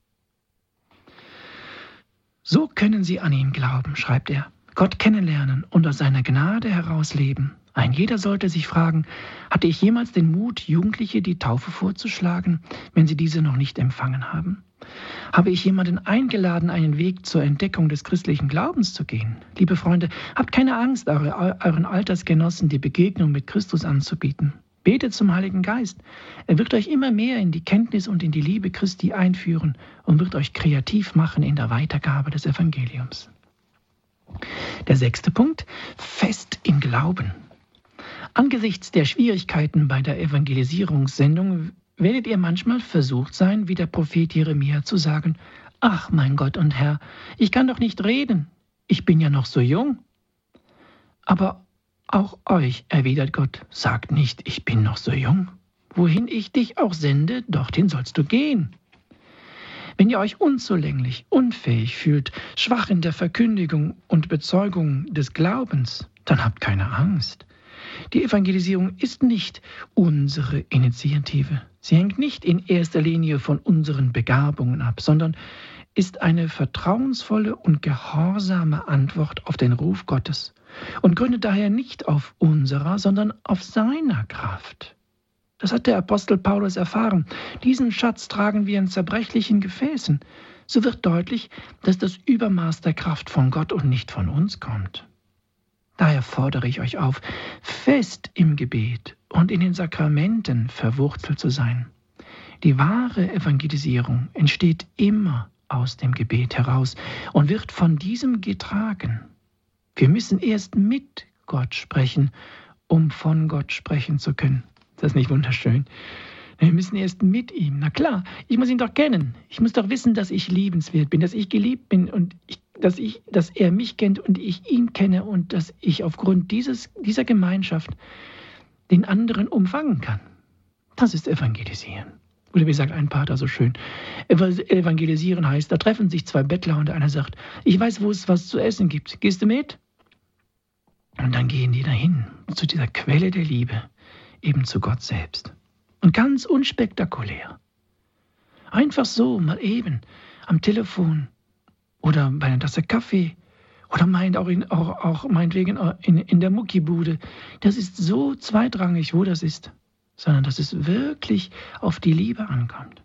So können sie an ihn glauben, schreibt er, Gott kennenlernen und aus seiner Gnade heraus leben. Ein jeder sollte sich fragen, hatte ich jemals den Mut, Jugendliche die Taufe vorzuschlagen, wenn sie diese noch nicht empfangen haben? Habe ich jemanden eingeladen, einen Weg zur Entdeckung des christlichen Glaubens zu gehen? Liebe Freunde, habt keine Angst, euren Altersgenossen die Begegnung mit Christus anzubieten. Betet zum Heiligen Geist. Er wird euch immer mehr in die Kenntnis und in die Liebe Christi einführen und wird euch kreativ machen in der Weitergabe des Evangeliums. Der 6. Punkt, fest im Glauben. Angesichts der Schwierigkeiten bei der Evangelisierungssendung werdet ihr manchmal versucht sein, wie der Prophet Jeremia zu sagen, ach mein Gott und Herr, ich kann doch nicht reden, ich bin ja noch so jung. Aber auch euch, erwidert Gott, sagt nicht, ich bin noch so jung. Wohin ich dich auch sende, dorthin sollst du gehen. Wenn ihr euch unzulänglich, unfähig fühlt, schwach in der Verkündigung und Bezeugung des Glaubens, dann habt keine Angst. Die Evangelisierung ist nicht unsere Initiative. Sie hängt nicht in erster Linie von unseren Begabungen ab, sondern ist eine vertrauensvolle und gehorsame Antwort auf den Ruf Gottes und gründet daher nicht auf unserer, sondern auf seiner Kraft. Das hat der Apostel Paulus erfahren. Diesen Schatz tragen wir in zerbrechlichen Gefäßen. So wird deutlich, dass das Übermaß der Kraft von Gott und nicht von uns kommt. Daher fordere ich euch auf, fest im Gebet und in den Sakramenten verwurzelt zu sein. Die wahre Evangelisierung entsteht immer aus dem Gebet heraus und wird von diesem getragen. Wir müssen erst mit Gott sprechen, um von Gott sprechen zu können. Ist das nicht wunderschön? Wir müssen erst mit ihm. Na klar, ich muss ihn doch kennen. Ich muss doch wissen, dass ich liebenswert bin, dass ich geliebt bin und dass er mich kennt und ich ihn kenne und dass ich aufgrund dieser Gemeinschaft den anderen umfangen kann. Das ist Evangelisieren. Oder wie sagt ein Pater so schön, Evangelisieren heißt, da treffen sich zwei Bettler und einer sagt, ich weiß, wo es was zu essen gibt. Gehst du mit? Und dann gehen die dahin, zu dieser Quelle der Liebe, eben zu Gott selbst. Und ganz unspektakulär. Einfach so, mal eben, am Telefon oder bei einer Tasse Kaffee oder auch meinetwegen in der Muckibude. Das ist so zweitrangig, wo das ist, sondern dass es wirklich auf die Liebe ankommt.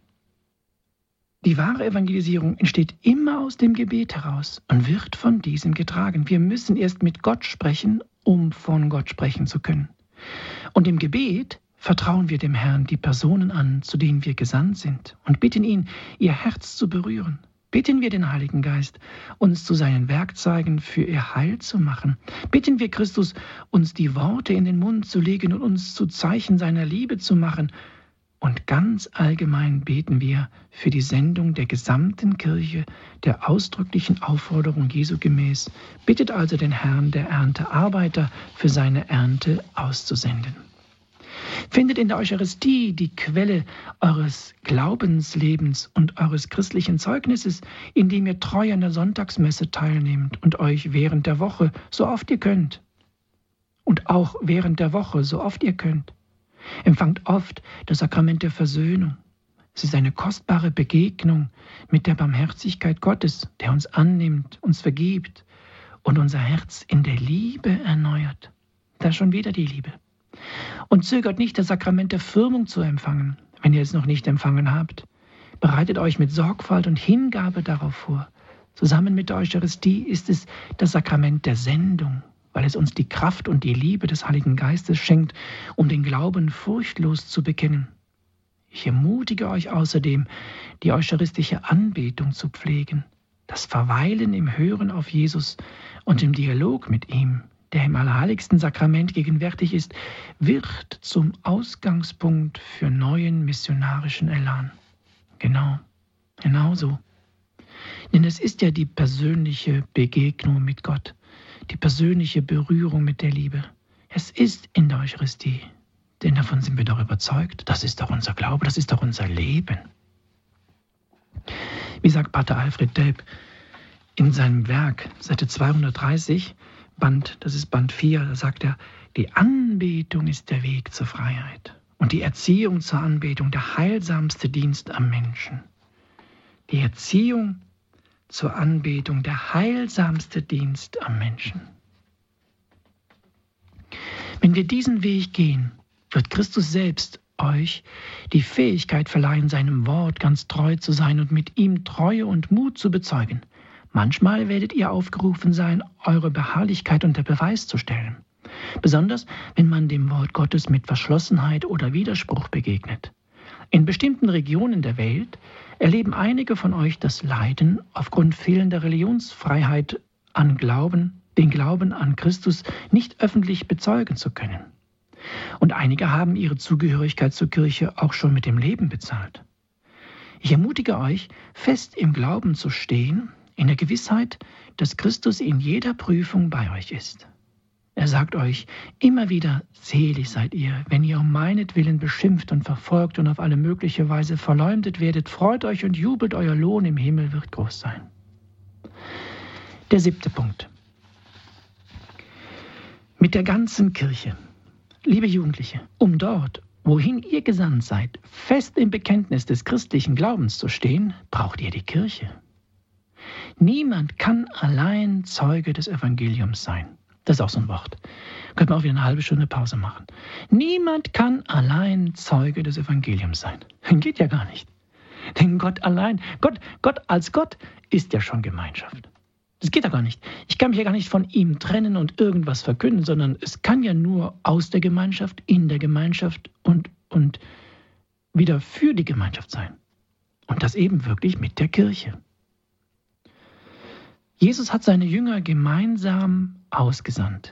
Die wahre Evangelisierung entsteht immer aus dem Gebet heraus und wird von diesem getragen. Wir müssen erst mit Gott sprechen, um von Gott sprechen zu können. Und im Gebet vertrauen wir dem Herrn die Personen an, zu denen wir gesandt sind, und bitten ihn, ihr Herz zu berühren. Bitten wir den Heiligen Geist, uns zu seinen Werkzeugen für ihr Heil zu machen. Bitten wir Christus, uns die Worte in den Mund zu legen und uns zu Zeichen seiner Liebe zu machen. Und ganz allgemein beten wir für die Sendung der gesamten Kirche, der ausdrücklichen Aufforderung Jesu gemäß. Bittet also den Herrn der Ernte, Arbeiter für seine Ernte auszusenden. Findet in der Eucharistie die Quelle eures Glaubenslebens und eures christlichen Zeugnisses, indem ihr treu an der Sonntagsmesse teilnehmt und euch während der Woche, so oft ihr könnt, und auch während der Woche, so oft ihr könnt, empfangt oft das Sakrament der Versöhnung. Es ist eine kostbare Begegnung mit der Barmherzigkeit Gottes, der uns annimmt, uns vergibt und unser Herz in der Liebe erneuert. Da schon wieder die Liebe. Und zögert nicht, das Sakrament der Firmung zu empfangen. wenn ihr es noch nicht empfangen habt, bereitet euch mit Sorgfalt und Hingabe darauf vor. Zusammen mit der Eucharistie ist es das Sakrament der Sendung, weil es uns die Kraft und die Liebe des Heiligen Geistes schenkt, um den Glauben furchtlos zu bekennen. Ich ermutige euch außerdem, die eucharistische Anbetung zu pflegen, das Verweilen im Hören auf Jesus und im Dialog mit ihm, der im Allerheiligsten Sakrament gegenwärtig ist, wird zum Ausgangspunkt für neuen missionarischen Elan. Genau so. Denn es ist ja die persönliche Begegnung mit Gott, die persönliche Berührung mit der Liebe. Es ist in der Eucharistie, denn davon sind wir doch überzeugt. Das ist doch unser Glaube, das ist doch unser Leben. Wie sagt Pater Alfred Delp in seinem Werk, Seite 230, das ist Band 4, da sagt er, die Anbetung ist der Weg zur Freiheit und die Erziehung zur Anbetung der heilsamste Dienst am Menschen. Die Erziehung zur Anbetung der heilsamste Dienst am Menschen. Wenn wir diesen Weg gehen, wird Christus selbst euch die Fähigkeit verleihen, seinem Wort ganz treu zu sein und mit ihm Treue und Mut zu bezeugen. Manchmal werdet ihr aufgerufen sein, eure Beharrlichkeit unter Beweis zu stellen. Besonders, wenn man dem Wort Gottes mit Verschlossenheit oder Widerspruch begegnet. In bestimmten Regionen der Welt erleben einige von euch das Leiden aufgrund fehlender Religionsfreiheit den Glauben an Christus nicht öffentlich bezeugen zu können. Und einige haben ihre Zugehörigkeit zur Kirche auch schon mit dem Leben bezahlt. Ich ermutige euch, fest im Glauben zu stehen, in der Gewissheit, dass Christus in jeder Prüfung bei euch ist. Er sagt euch immer wieder, selig seid ihr, wenn ihr um meinetwillen beschimpft und verfolgt und auf alle mögliche Weise verleumdet werdet, freut euch und jubelt, euer Lohn im Himmel wird groß sein. Der 7. Punkt. Mit der ganzen Kirche. Liebe Jugendliche, um dort, wohin ihr gesandt seid, fest im Bekenntnis des christlichen Glaubens zu stehen, braucht ihr die Kirche. Niemand kann allein Zeuge des Evangeliums sein. Das ist auch so ein Wort. Können wir auch wieder eine halbe Stunde Pause machen. Niemand kann allein Zeuge des Evangeliums sein. Geht ja gar nicht. Denn Gott allein, Gott als Gott ist ja schon Gemeinschaft. Das geht ja gar nicht. Ich kann mich ja gar nicht von ihm trennen und irgendwas verkünden, sondern es kann ja nur aus der Gemeinschaft, in der Gemeinschaft und wieder für die Gemeinschaft sein. Und das eben wirklich mit der Kirche. Jesus hat seine Jünger gemeinsam ausgesandt.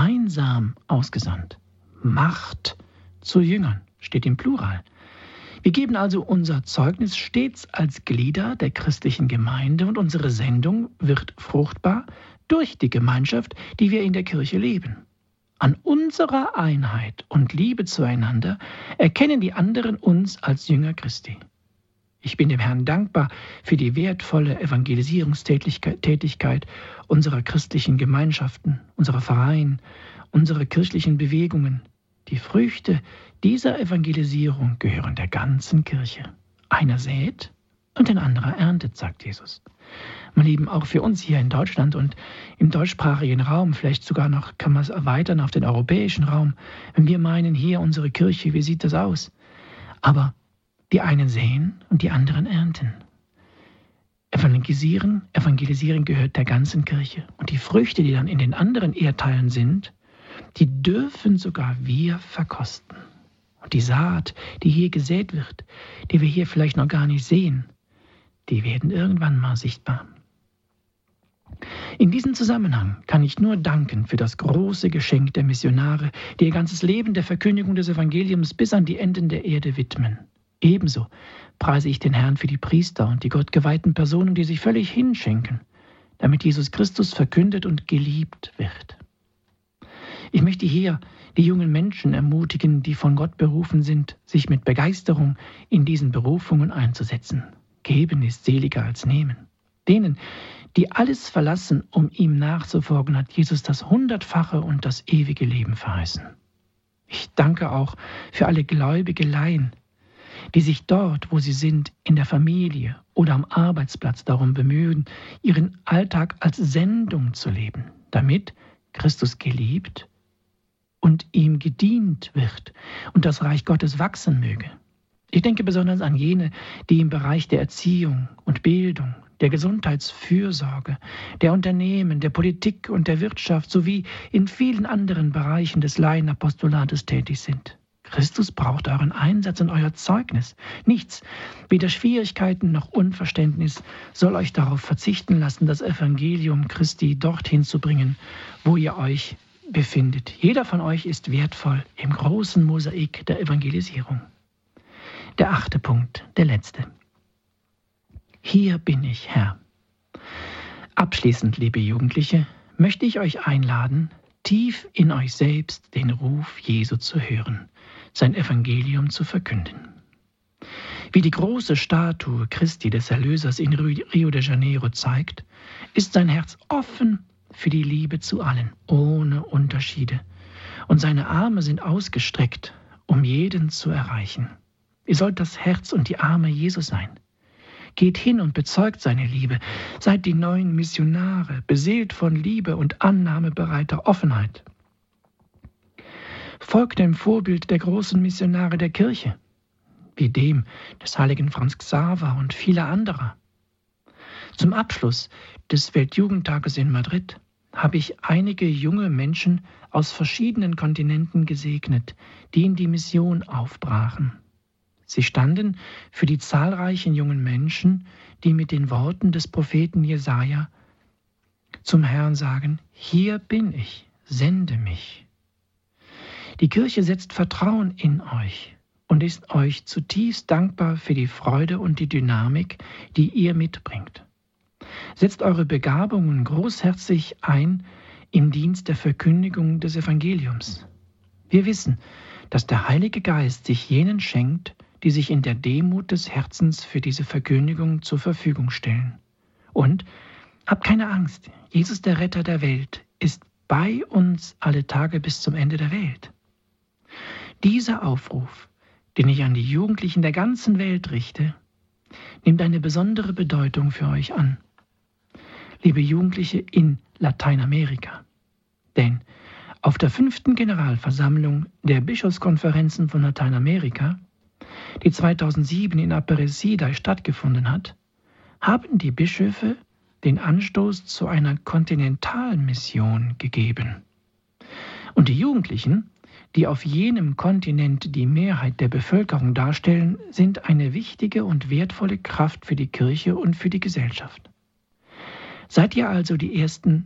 Macht zu Jüngern, steht im Plural. Wir geben also unser Zeugnis stets als Glieder der christlichen Gemeinde und unsere Sendung wird fruchtbar durch die Gemeinschaft, die wir in der Kirche leben. An unserer Einheit und Liebe zueinander erkennen die anderen uns als Jünger Christi. Ich bin dem Herrn dankbar für die wertvolle Evangelisierungstätigkeit unserer christlichen Gemeinschaften, unserer Vereine, unserer kirchlichen Bewegungen. Die Früchte dieser Evangelisierung gehören der ganzen Kirche. Einer sät und ein anderer erntet, sagt Jesus. Meine Lieben, auch für uns hier in Deutschland und im deutschsprachigen Raum, vielleicht sogar noch kann man es erweitern auf den europäischen Raum, wenn wir meinen, hier unsere Kirche, wie sieht das aus? Aber die einen säen und die anderen ernten. Evangelisieren gehört der ganzen Kirche. Und die Früchte, die dann in den anderen Erdteilen sind, die dürfen sogar wir verkosten. Und die Saat, die hier gesät wird, die wir hier vielleicht noch gar nicht sehen, die werden irgendwann mal sichtbar. In diesem Zusammenhang kann ich nur danken für das große Geschenk der Missionare, die ihr ganzes Leben der Verkündigung des Evangeliums bis an die Enden der Erde widmen. Ebenso preise ich den Herrn für die Priester und die gottgeweihten Personen, die sich völlig hinschenken, damit Jesus Christus verkündet und geliebt wird. Ich möchte hier die jungen Menschen ermutigen, die von Gott berufen sind, sich mit Begeisterung in diesen Berufungen einzusetzen. Geben ist seliger als nehmen. Denen, die alles verlassen, um ihm nachzufolgen, hat Jesus das 100-fache und das ewige Leben verheißen. Ich danke auch für alle gläubige Laien, die sich dort, wo sie sind, in der Familie oder am Arbeitsplatz darum bemühen, ihren Alltag als Sendung zu leben, damit Christus geliebt und ihm gedient wird und das Reich Gottes wachsen möge. Ich denke besonders an jene, die im Bereich der Erziehung und Bildung, der Gesundheitsfürsorge, der Unternehmen, der Politik und der Wirtschaft sowie in vielen anderen Bereichen des Laienapostolates tätig sind. Christus braucht euren Einsatz und euer Zeugnis. Nichts, weder Schwierigkeiten noch Unverständnis, soll euch darauf verzichten lassen, das Evangelium Christi dorthin zu bringen, wo ihr euch befindet. Jeder von euch ist wertvoll im großen Mosaik der Evangelisierung. Der 8. Punkt, der letzte. Hier bin ich, Herr. Abschließend, liebe Jugendliche, möchte ich euch einladen, tief in euch selbst den Ruf Jesu zu hören, sein Evangelium zu verkünden. Wie die große Statue Christi des Erlösers in Rio de Janeiro zeigt, ist sein Herz offen für die Liebe zu allen, ohne Unterschiede. Und seine Arme sind ausgestreckt, um jeden zu erreichen. Ihr sollt das Herz und die Arme Jesu sein. Geht hin und bezeugt seine Liebe. Seid die neuen Missionare, beseelt von Liebe und annahmebereiter Offenheit. Folgt dem Vorbild der großen Missionare der Kirche, wie dem des heiligen Franz Xaver und vieler anderer. Zum Abschluss des Weltjugendtages in Madrid habe ich einige junge Menschen aus verschiedenen Kontinenten gesegnet, die in die Mission aufbrachen. Sie standen für die zahlreichen jungen Menschen, die mit den Worten des Propheten Jesaja zum Herrn sagen: Hier bin ich, sende mich. Die Kirche setzt Vertrauen in euch und ist euch zutiefst dankbar für die Freude und die Dynamik, die ihr mitbringt. Setzt eure Begabungen großherzig ein im Dienst der Verkündigung des Evangeliums. Wir wissen, dass der Heilige Geist sich jenen schenkt, die sich in der Demut des Herzens für diese Verkündigung zur Verfügung stellen. Und habt keine Angst, Jesus, der Retter der Welt, ist bei uns alle Tage bis zum Ende der Welt. Dieser Aufruf, den ich an die Jugendlichen der ganzen Welt richte, nimmt eine besondere Bedeutung für euch an. Liebe Jugendliche in Lateinamerika, denn auf der 5. Generalversammlung der Bischofskonferenzen von Lateinamerika, die 2007 in Aparecida stattgefunden hat, haben die Bischöfe den Anstoß zu einer Kontinentalmission gegeben. Und die Jugendlichen, die auf jenem Kontinent die Mehrheit der Bevölkerung darstellen, sind eine wichtige und wertvolle Kraft für die Kirche und für die Gesellschaft. Seid ihr also die ersten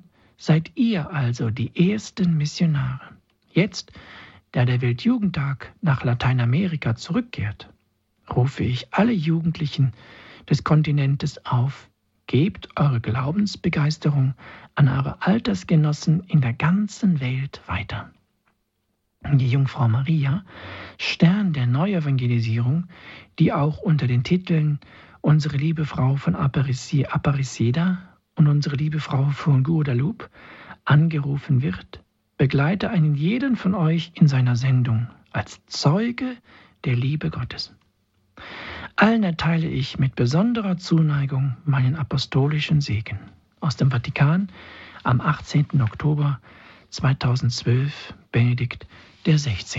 Missionare. Jetzt, da der Weltjugendtag nach Lateinamerika zurückkehrt, rufe ich alle Jugendlichen des Kontinentes auf: Gebt eure Glaubensbegeisterung an eure Altersgenossen in der ganzen Welt weiter. Die Jungfrau Maria, Stern der Neuevangelisierung, die auch unter den Titeln Unsere liebe Frau von Aparecida und Unsere liebe Frau von Guadalupe angerufen wird, begleite einen jeden von euch in seiner Sendung als Zeuge der Liebe Gottes. Allen erteile ich mit besonderer Zuneigung meinen apostolischen Segen. Aus dem Vatikan am 18. Oktober 2012, Benedikt der 16.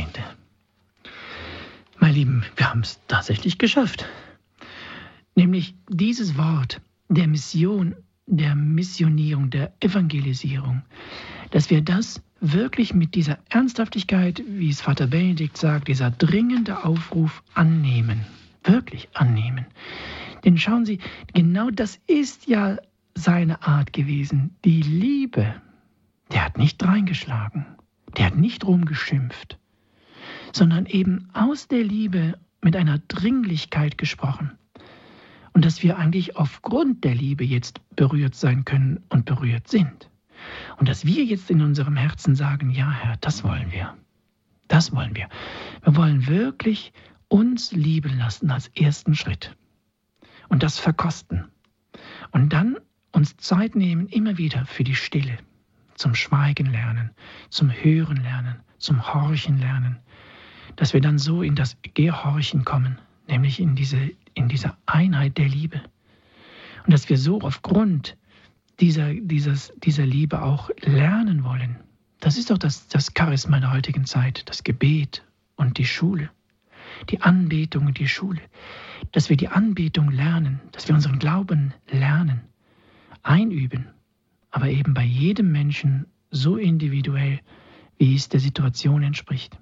Meine Lieben, wir haben es tatsächlich geschafft. Nämlich dieses Wort der Mission, der Missionierung, der Evangelisierung, dass wir das wirklich mit dieser Ernsthaftigkeit, wie es Vater Benedikt sagt, dieser dringende Aufruf annehmen. Wirklich annehmen. Denn schauen Sie, genau das ist ja seine Art gewesen. Die Liebe, der hat nicht reingeschlagen, der hat nicht rumgeschimpft, sondern eben aus der Liebe mit einer Dringlichkeit gesprochen. Und dass wir eigentlich aufgrund der Liebe jetzt berührt sein können und berührt sind. Und dass wir jetzt in unserem Herzen sagen: Ja, Herr, das wollen wir. Das wollen wir. Wir wollen wirklich uns lieben lassen als ersten Schritt. Und das verkosten. Und dann uns Zeit nehmen, immer wieder für die Stille. Zum Schweigen lernen, zum Hören lernen, zum Horchen lernen. Dass wir dann so in das Gehorchen kommen, nämlich in diese Einheit der Liebe. Und dass wir so aufgrund dieser Liebe auch lernen wollen. Das ist doch das Charisma der heutigen Zeit, das Gebet und die Schule. die Anbetung und die Schule. Dass wir die Anbetung lernen, dass wir unseren Glauben lernen, einüben, aber eben bei jedem Menschen so individuell, wie es der Situation entspricht.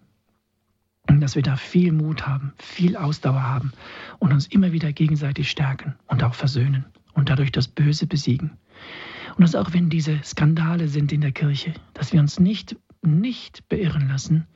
Und dass wir da viel Mut haben, viel Ausdauer haben und uns immer wieder gegenseitig stärken und auch versöhnen und dadurch das Böse besiegen. Und dass auch wenn diese Skandale sind in der Kirche, dass wir uns nicht beirren lassen,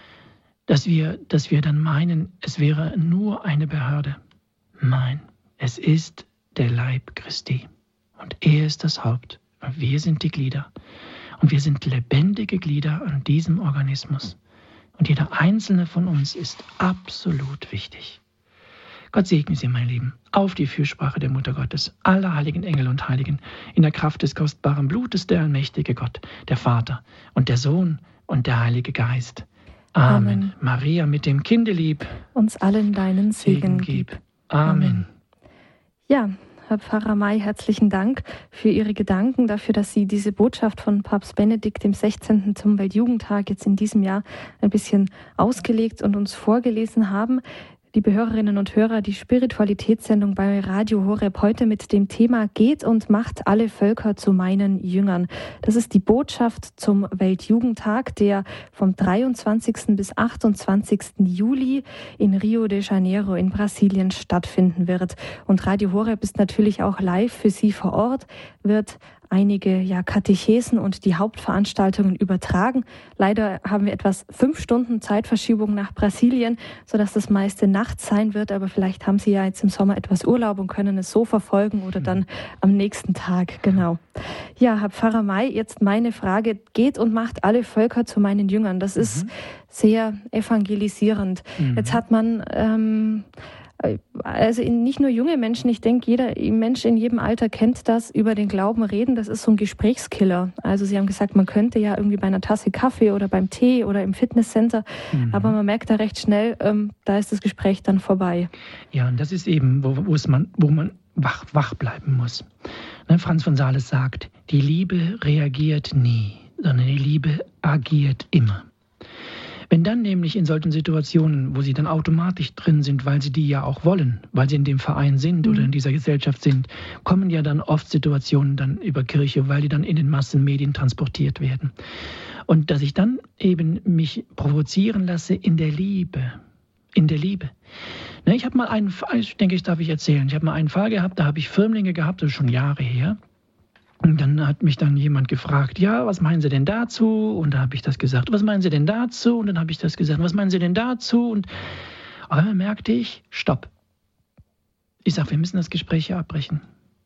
dass wir dann meinen, es wäre nur eine Behörde. Nein, es ist der Leib Christi und er ist das Haupt und wir sind die Glieder und wir sind lebendige Glieder an diesem Organismus und jeder einzelne von uns ist absolut wichtig. Gott segne Sie, meine Lieben, auf die Fürsprache der Mutter Gottes, aller heiligen Engel und Heiligen, in der Kraft des kostbaren Blutes, der allmächtige Gott, der Vater und der Sohn und der Heilige Geist. Amen. Maria mit dem Kindelieb, uns allen deinen Segen gib. Amen. Ja, Herr Pfarrer May, herzlichen Dank für Ihre Gedanken, dafür, dass Sie diese Botschaft von Papst Benedikt dem 16. zum Weltjugendtag jetzt in diesem Jahr ein bisschen ausgelegt und uns vorgelesen haben. Liebe Hörerinnen und Hörer, die Spiritualitätssendung bei Radio Horeb heute mit dem Thema Geht und macht alle Völker zu meinen Jüngern. Das ist die Botschaft zum Weltjugendtag, der vom 23. bis 28. Juli in Rio de Janeiro in Brasilien stattfinden wird. Und Radio Horeb ist natürlich auch live für Sie vor Ort, wird einige Katechesen und die Hauptveranstaltungen übertragen. Leider haben wir etwas 5 Stunden Zeitverschiebung nach Brasilien, sodass das meiste nachts sein wird. Aber vielleicht haben Sie ja jetzt im Sommer etwas Urlaub und können es so verfolgen oder dann am nächsten Tag. Genau. Ja, Herr Pfarrer May, jetzt meine Frage. Geht und macht alle Völker zu meinen Jüngern. Das ist sehr evangelisierend. Jetzt hat man also nicht nur junge Menschen, ich denke, jeder Mensch in jedem Alter kennt das, über den Glauben reden, das ist so ein Gesprächskiller. Also Sie haben gesagt, man könnte ja irgendwie bei einer Tasse Kaffee oder beim Tee oder im Fitnesscenter, aber man merkt da recht schnell, da ist das Gespräch dann vorbei. Ja, und das ist eben, wo man wach bleiben muss. Franz von Sales sagt, die Liebe reagiert nie, sondern die Liebe agiert immer. Wenn dann nämlich in solchen Situationen, wo sie dann automatisch drin sind, weil sie die ja auch wollen, weil sie in dem Verein sind oder in dieser Gesellschaft sind, kommen ja dann oft Situationen dann über Kirche, weil die dann in den Massenmedien transportiert werden. Und dass ich dann eben mich provozieren lasse in der Liebe. In der Liebe. Ich habe mal einen Fall, ich denke, darf ich erzählen. Ich habe mal einen Fall gehabt, da habe ich Firmlinge gehabt, das ist schon Jahre her. Und dann hat mich dann jemand gefragt, ja, was meinen Sie denn dazu? Und da habe ich das gesagt, was meinen Sie denn dazu? Und dann habe ich das gesagt, was meinen Sie denn dazu? Und auf einmal merkte ich, stopp. Ich sage, wir müssen das Gespräch hier abbrechen.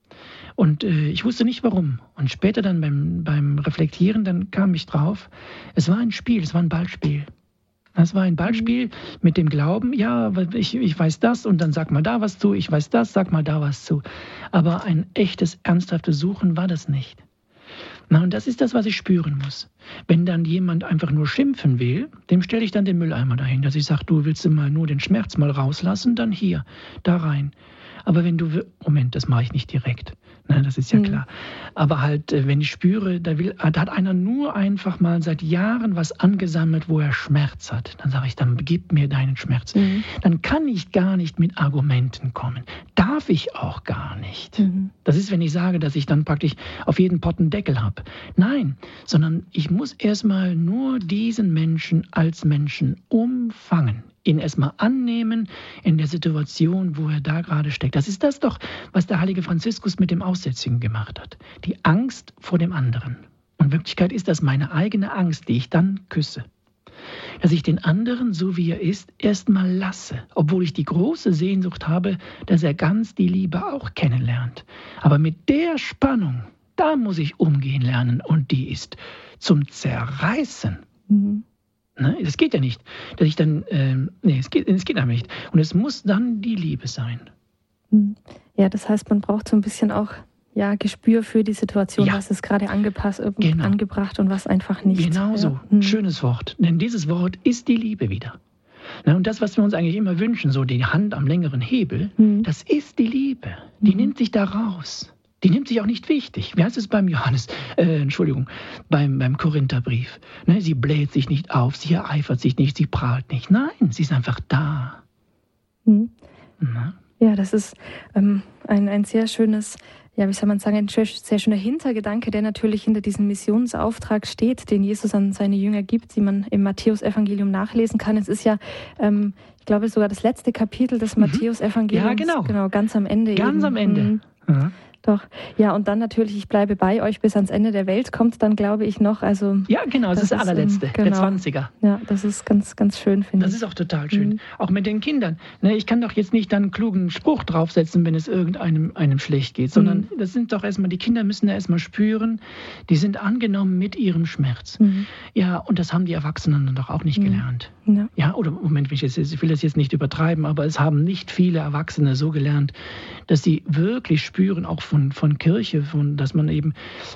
Und ich wusste nicht warum. Und später dann beim Reflektieren, dann kam ich drauf, es war ein Spiel, es war ein Ballspiel. Das war ein Ballspiel mit dem Glauben, ja, ich weiß das und dann sag mal da was zu, ich weiß das, sag mal da was zu. Aber ein echtes, ernsthaftes Suchen war das nicht. Und das ist das, was ich spüren muss. Wenn dann jemand einfach nur schimpfen will, dem stelle ich dann den Mülleimer dahin, dass ich sage, du willst mal nur den Schmerz mal rauslassen, dann hier, da rein. Aber wenn du, Moment, das mache ich nicht direkt. Nein, das ist ja klar. Aber halt, wenn ich spüre, da hat einer nur einfach mal seit Jahren was angesammelt, wo er Schmerz hat. Dann sage ich, dann gib mir deinen Schmerz. Dann kann ich gar nicht mit Argumenten kommen. Darf ich auch gar nicht. Das ist, wenn ich sage, dass ich dann praktisch auf jeden Pott einen Deckel habe. Nein, sondern ich muss erstmal nur diesen Menschen als Menschen umfangen. Ihn erstmal annehmen in der Situation, wo er da gerade steckt. Das ist das doch, was der heilige Franziskus mit dem Aussätzigen gemacht hat. Die Angst vor dem anderen. Und in Wirklichkeit ist das meine eigene Angst, die ich dann küsse. Dass ich den anderen, so wie er ist, erstmal lasse. Obwohl ich die große Sehnsucht habe, dass er ganz die Liebe auch kennenlernt. Aber mit der Spannung, da muss ich umgehen lernen. Und die ist zum Zerreißen. Das geht ja nicht, dass ich dann, es geht einfach nicht. Und es muss dann die Liebe sein. Ja, das heißt, man braucht so ein bisschen auch Gespür für die Situation, was ist gerade angebracht und was einfach nicht. Genau so, schönes Wort. Denn dieses Wort ist die Liebe wieder. Und das, was wir uns eigentlich immer wünschen, so die Hand am längeren Hebel, das ist die Liebe. Die nimmt sich da raus. Die nimmt sich auch nicht wichtig. Wie heißt es beim beim Korintherbrief? Sie bläht sich nicht auf, sie ereifert sich nicht, sie prahlt nicht. Nein, sie ist einfach da. Mhm. Ja, das ist ein sehr schönes, wie soll man sagen, ein sehr schöner Hintergedanke, der natürlich hinter diesem Missionsauftrag steht, den Jesus an seine Jünger gibt, die man im Matthäus-Evangelium nachlesen kann. Es ist ja, ich glaube, sogar das letzte Kapitel des Matthäus-Evangeliums. Ja, genau, ganz am Ende. Ganz am Ende. Mhm. Doch, ja, und dann natürlich, ich bleibe bei euch bis ans Ende der Welt, kommt dann, glaube ich, noch. Also, ja, genau, das ist der allerletzte, der 20er. Ja, das ist ganz, ganz schön, finde ich. Das ist auch total schön. Auch mit den Kindern. Ne, ich kann doch jetzt nicht dann einen klugen Spruch draufsetzen, wenn es einem schlecht geht, sondern das sind doch erstmal, die Kinder müssen ja erstmal spüren, die sind angenommen mit ihrem Schmerz. Ja, und das haben die Erwachsenen dann doch auch nicht gelernt. Ja, oder Moment, ich will das jetzt nicht übertreiben, aber es haben nicht viele Erwachsene so gelernt, dass sie wirklich spüren, auch von Kirche, dass man eben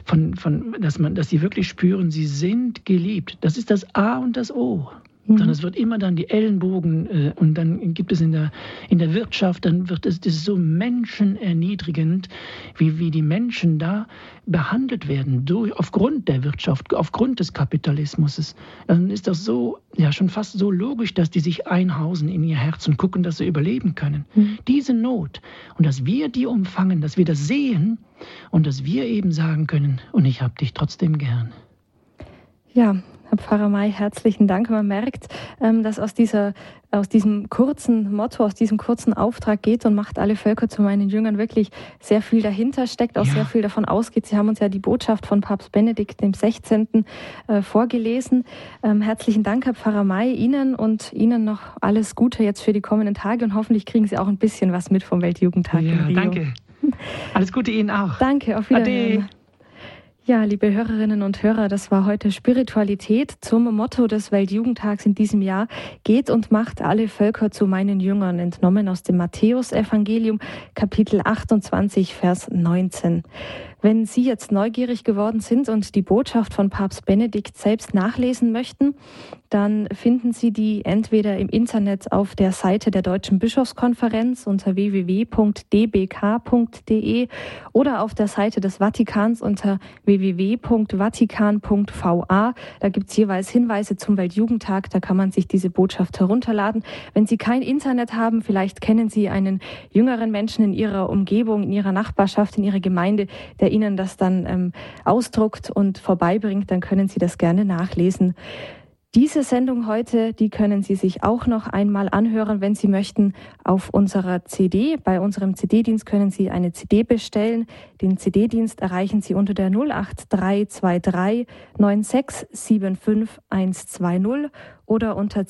dass sie wirklich spüren, sie sind geliebt. Das ist das A und das O. Sondern es wird immer dann die Ellenbogen und dann gibt es in der Wirtschaft, dann wird es das so menschenerniedrigend, wie die Menschen da behandelt werden aufgrund der Wirtschaft, aufgrund des Kapitalismus. Dann ist das so, ja, schon fast so logisch, dass die sich einhausen in ihr Herz und gucken, dass sie überleben können. Diese Not und dass wir die umfangen, dass wir das sehen und dass wir eben sagen können, und ich habe dich trotzdem gern. Ja, Herr Pfarrer May, herzlichen Dank. Man merkt, dass aus diesem kurzen Motto, aus diesem kurzen Auftrag geht und macht alle Völker zu meinen Jüngern wirklich sehr viel dahinter steckt, auch sehr viel davon ausgeht. Sie haben uns ja die Botschaft von Papst Benedikt XVI. Vorgelesen. Herzlichen Dank, Herr Pfarrer May, Ihnen noch alles Gute jetzt für die kommenden Tage und hoffentlich kriegen Sie auch ein bisschen was mit vom Weltjugendtag in Rio. Danke. Alles Gute Ihnen auch. Danke, auf Wiedersehen. Ade. Ja, liebe Hörerinnen und Hörer, das war heute Spiritualität zum Motto des Weltjugendtags in diesem Jahr. Geht und macht alle Völker zu meinen Jüngern, entnommen aus dem Matthäus-Evangelium, Kapitel 28, Vers 19. Wenn Sie jetzt neugierig geworden sind und die Botschaft von Papst Benedikt selbst nachlesen möchten, dann finden Sie die entweder im Internet auf der Seite der Deutschen Bischofskonferenz unter www.dbk.de oder auf der Seite des Vatikans unter www.vatikan.va. Da gibt es jeweils Hinweise zum Weltjugendtag, da kann man sich diese Botschaft herunterladen. Wenn Sie kein Internet haben, vielleicht kennen Sie einen jüngeren Menschen in Ihrer Umgebung, in Ihrer Nachbarschaft, in Ihrer Gemeinde, der Ihnen das dann ausdruckt und vorbeibringt, dann können Sie das gerne nachlesen. Diese Sendung heute, die können Sie sich auch noch einmal anhören, wenn Sie möchten, auf unserer CD. Bei unserem CD-Dienst können Sie eine CD bestellen. Den CD-Dienst erreichen Sie unter der 08323 9675 120 oder unter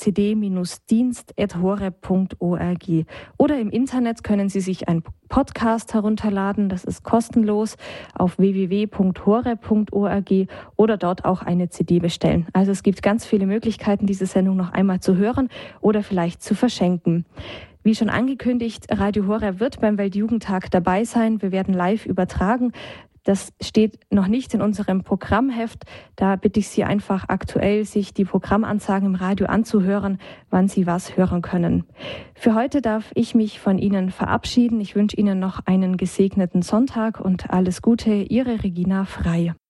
cd-dienst@horeb.org. Oder im Internet können Sie sich einen Podcast herunterladen, das ist kostenlos, auf www.horeb.org oder dort auch eine CD bestellen. Also es gibt ganz viele Möglichkeiten, diese Sendung noch einmal zu hören oder vielleicht zu verschenken. Wie schon angekündigt, Radio Horeb wird beim Weltjugendtag dabei sein. Wir werden live übertragen. Das steht noch nicht in unserem Programmheft. Da bitte ich Sie einfach aktuell, sich die Programmansagen im Radio anzuhören, wann Sie was hören können. Für heute darf ich mich von Ihnen verabschieden. Ich wünsche Ihnen noch einen gesegneten Sonntag und alles Gute. Ihre Regina Frey.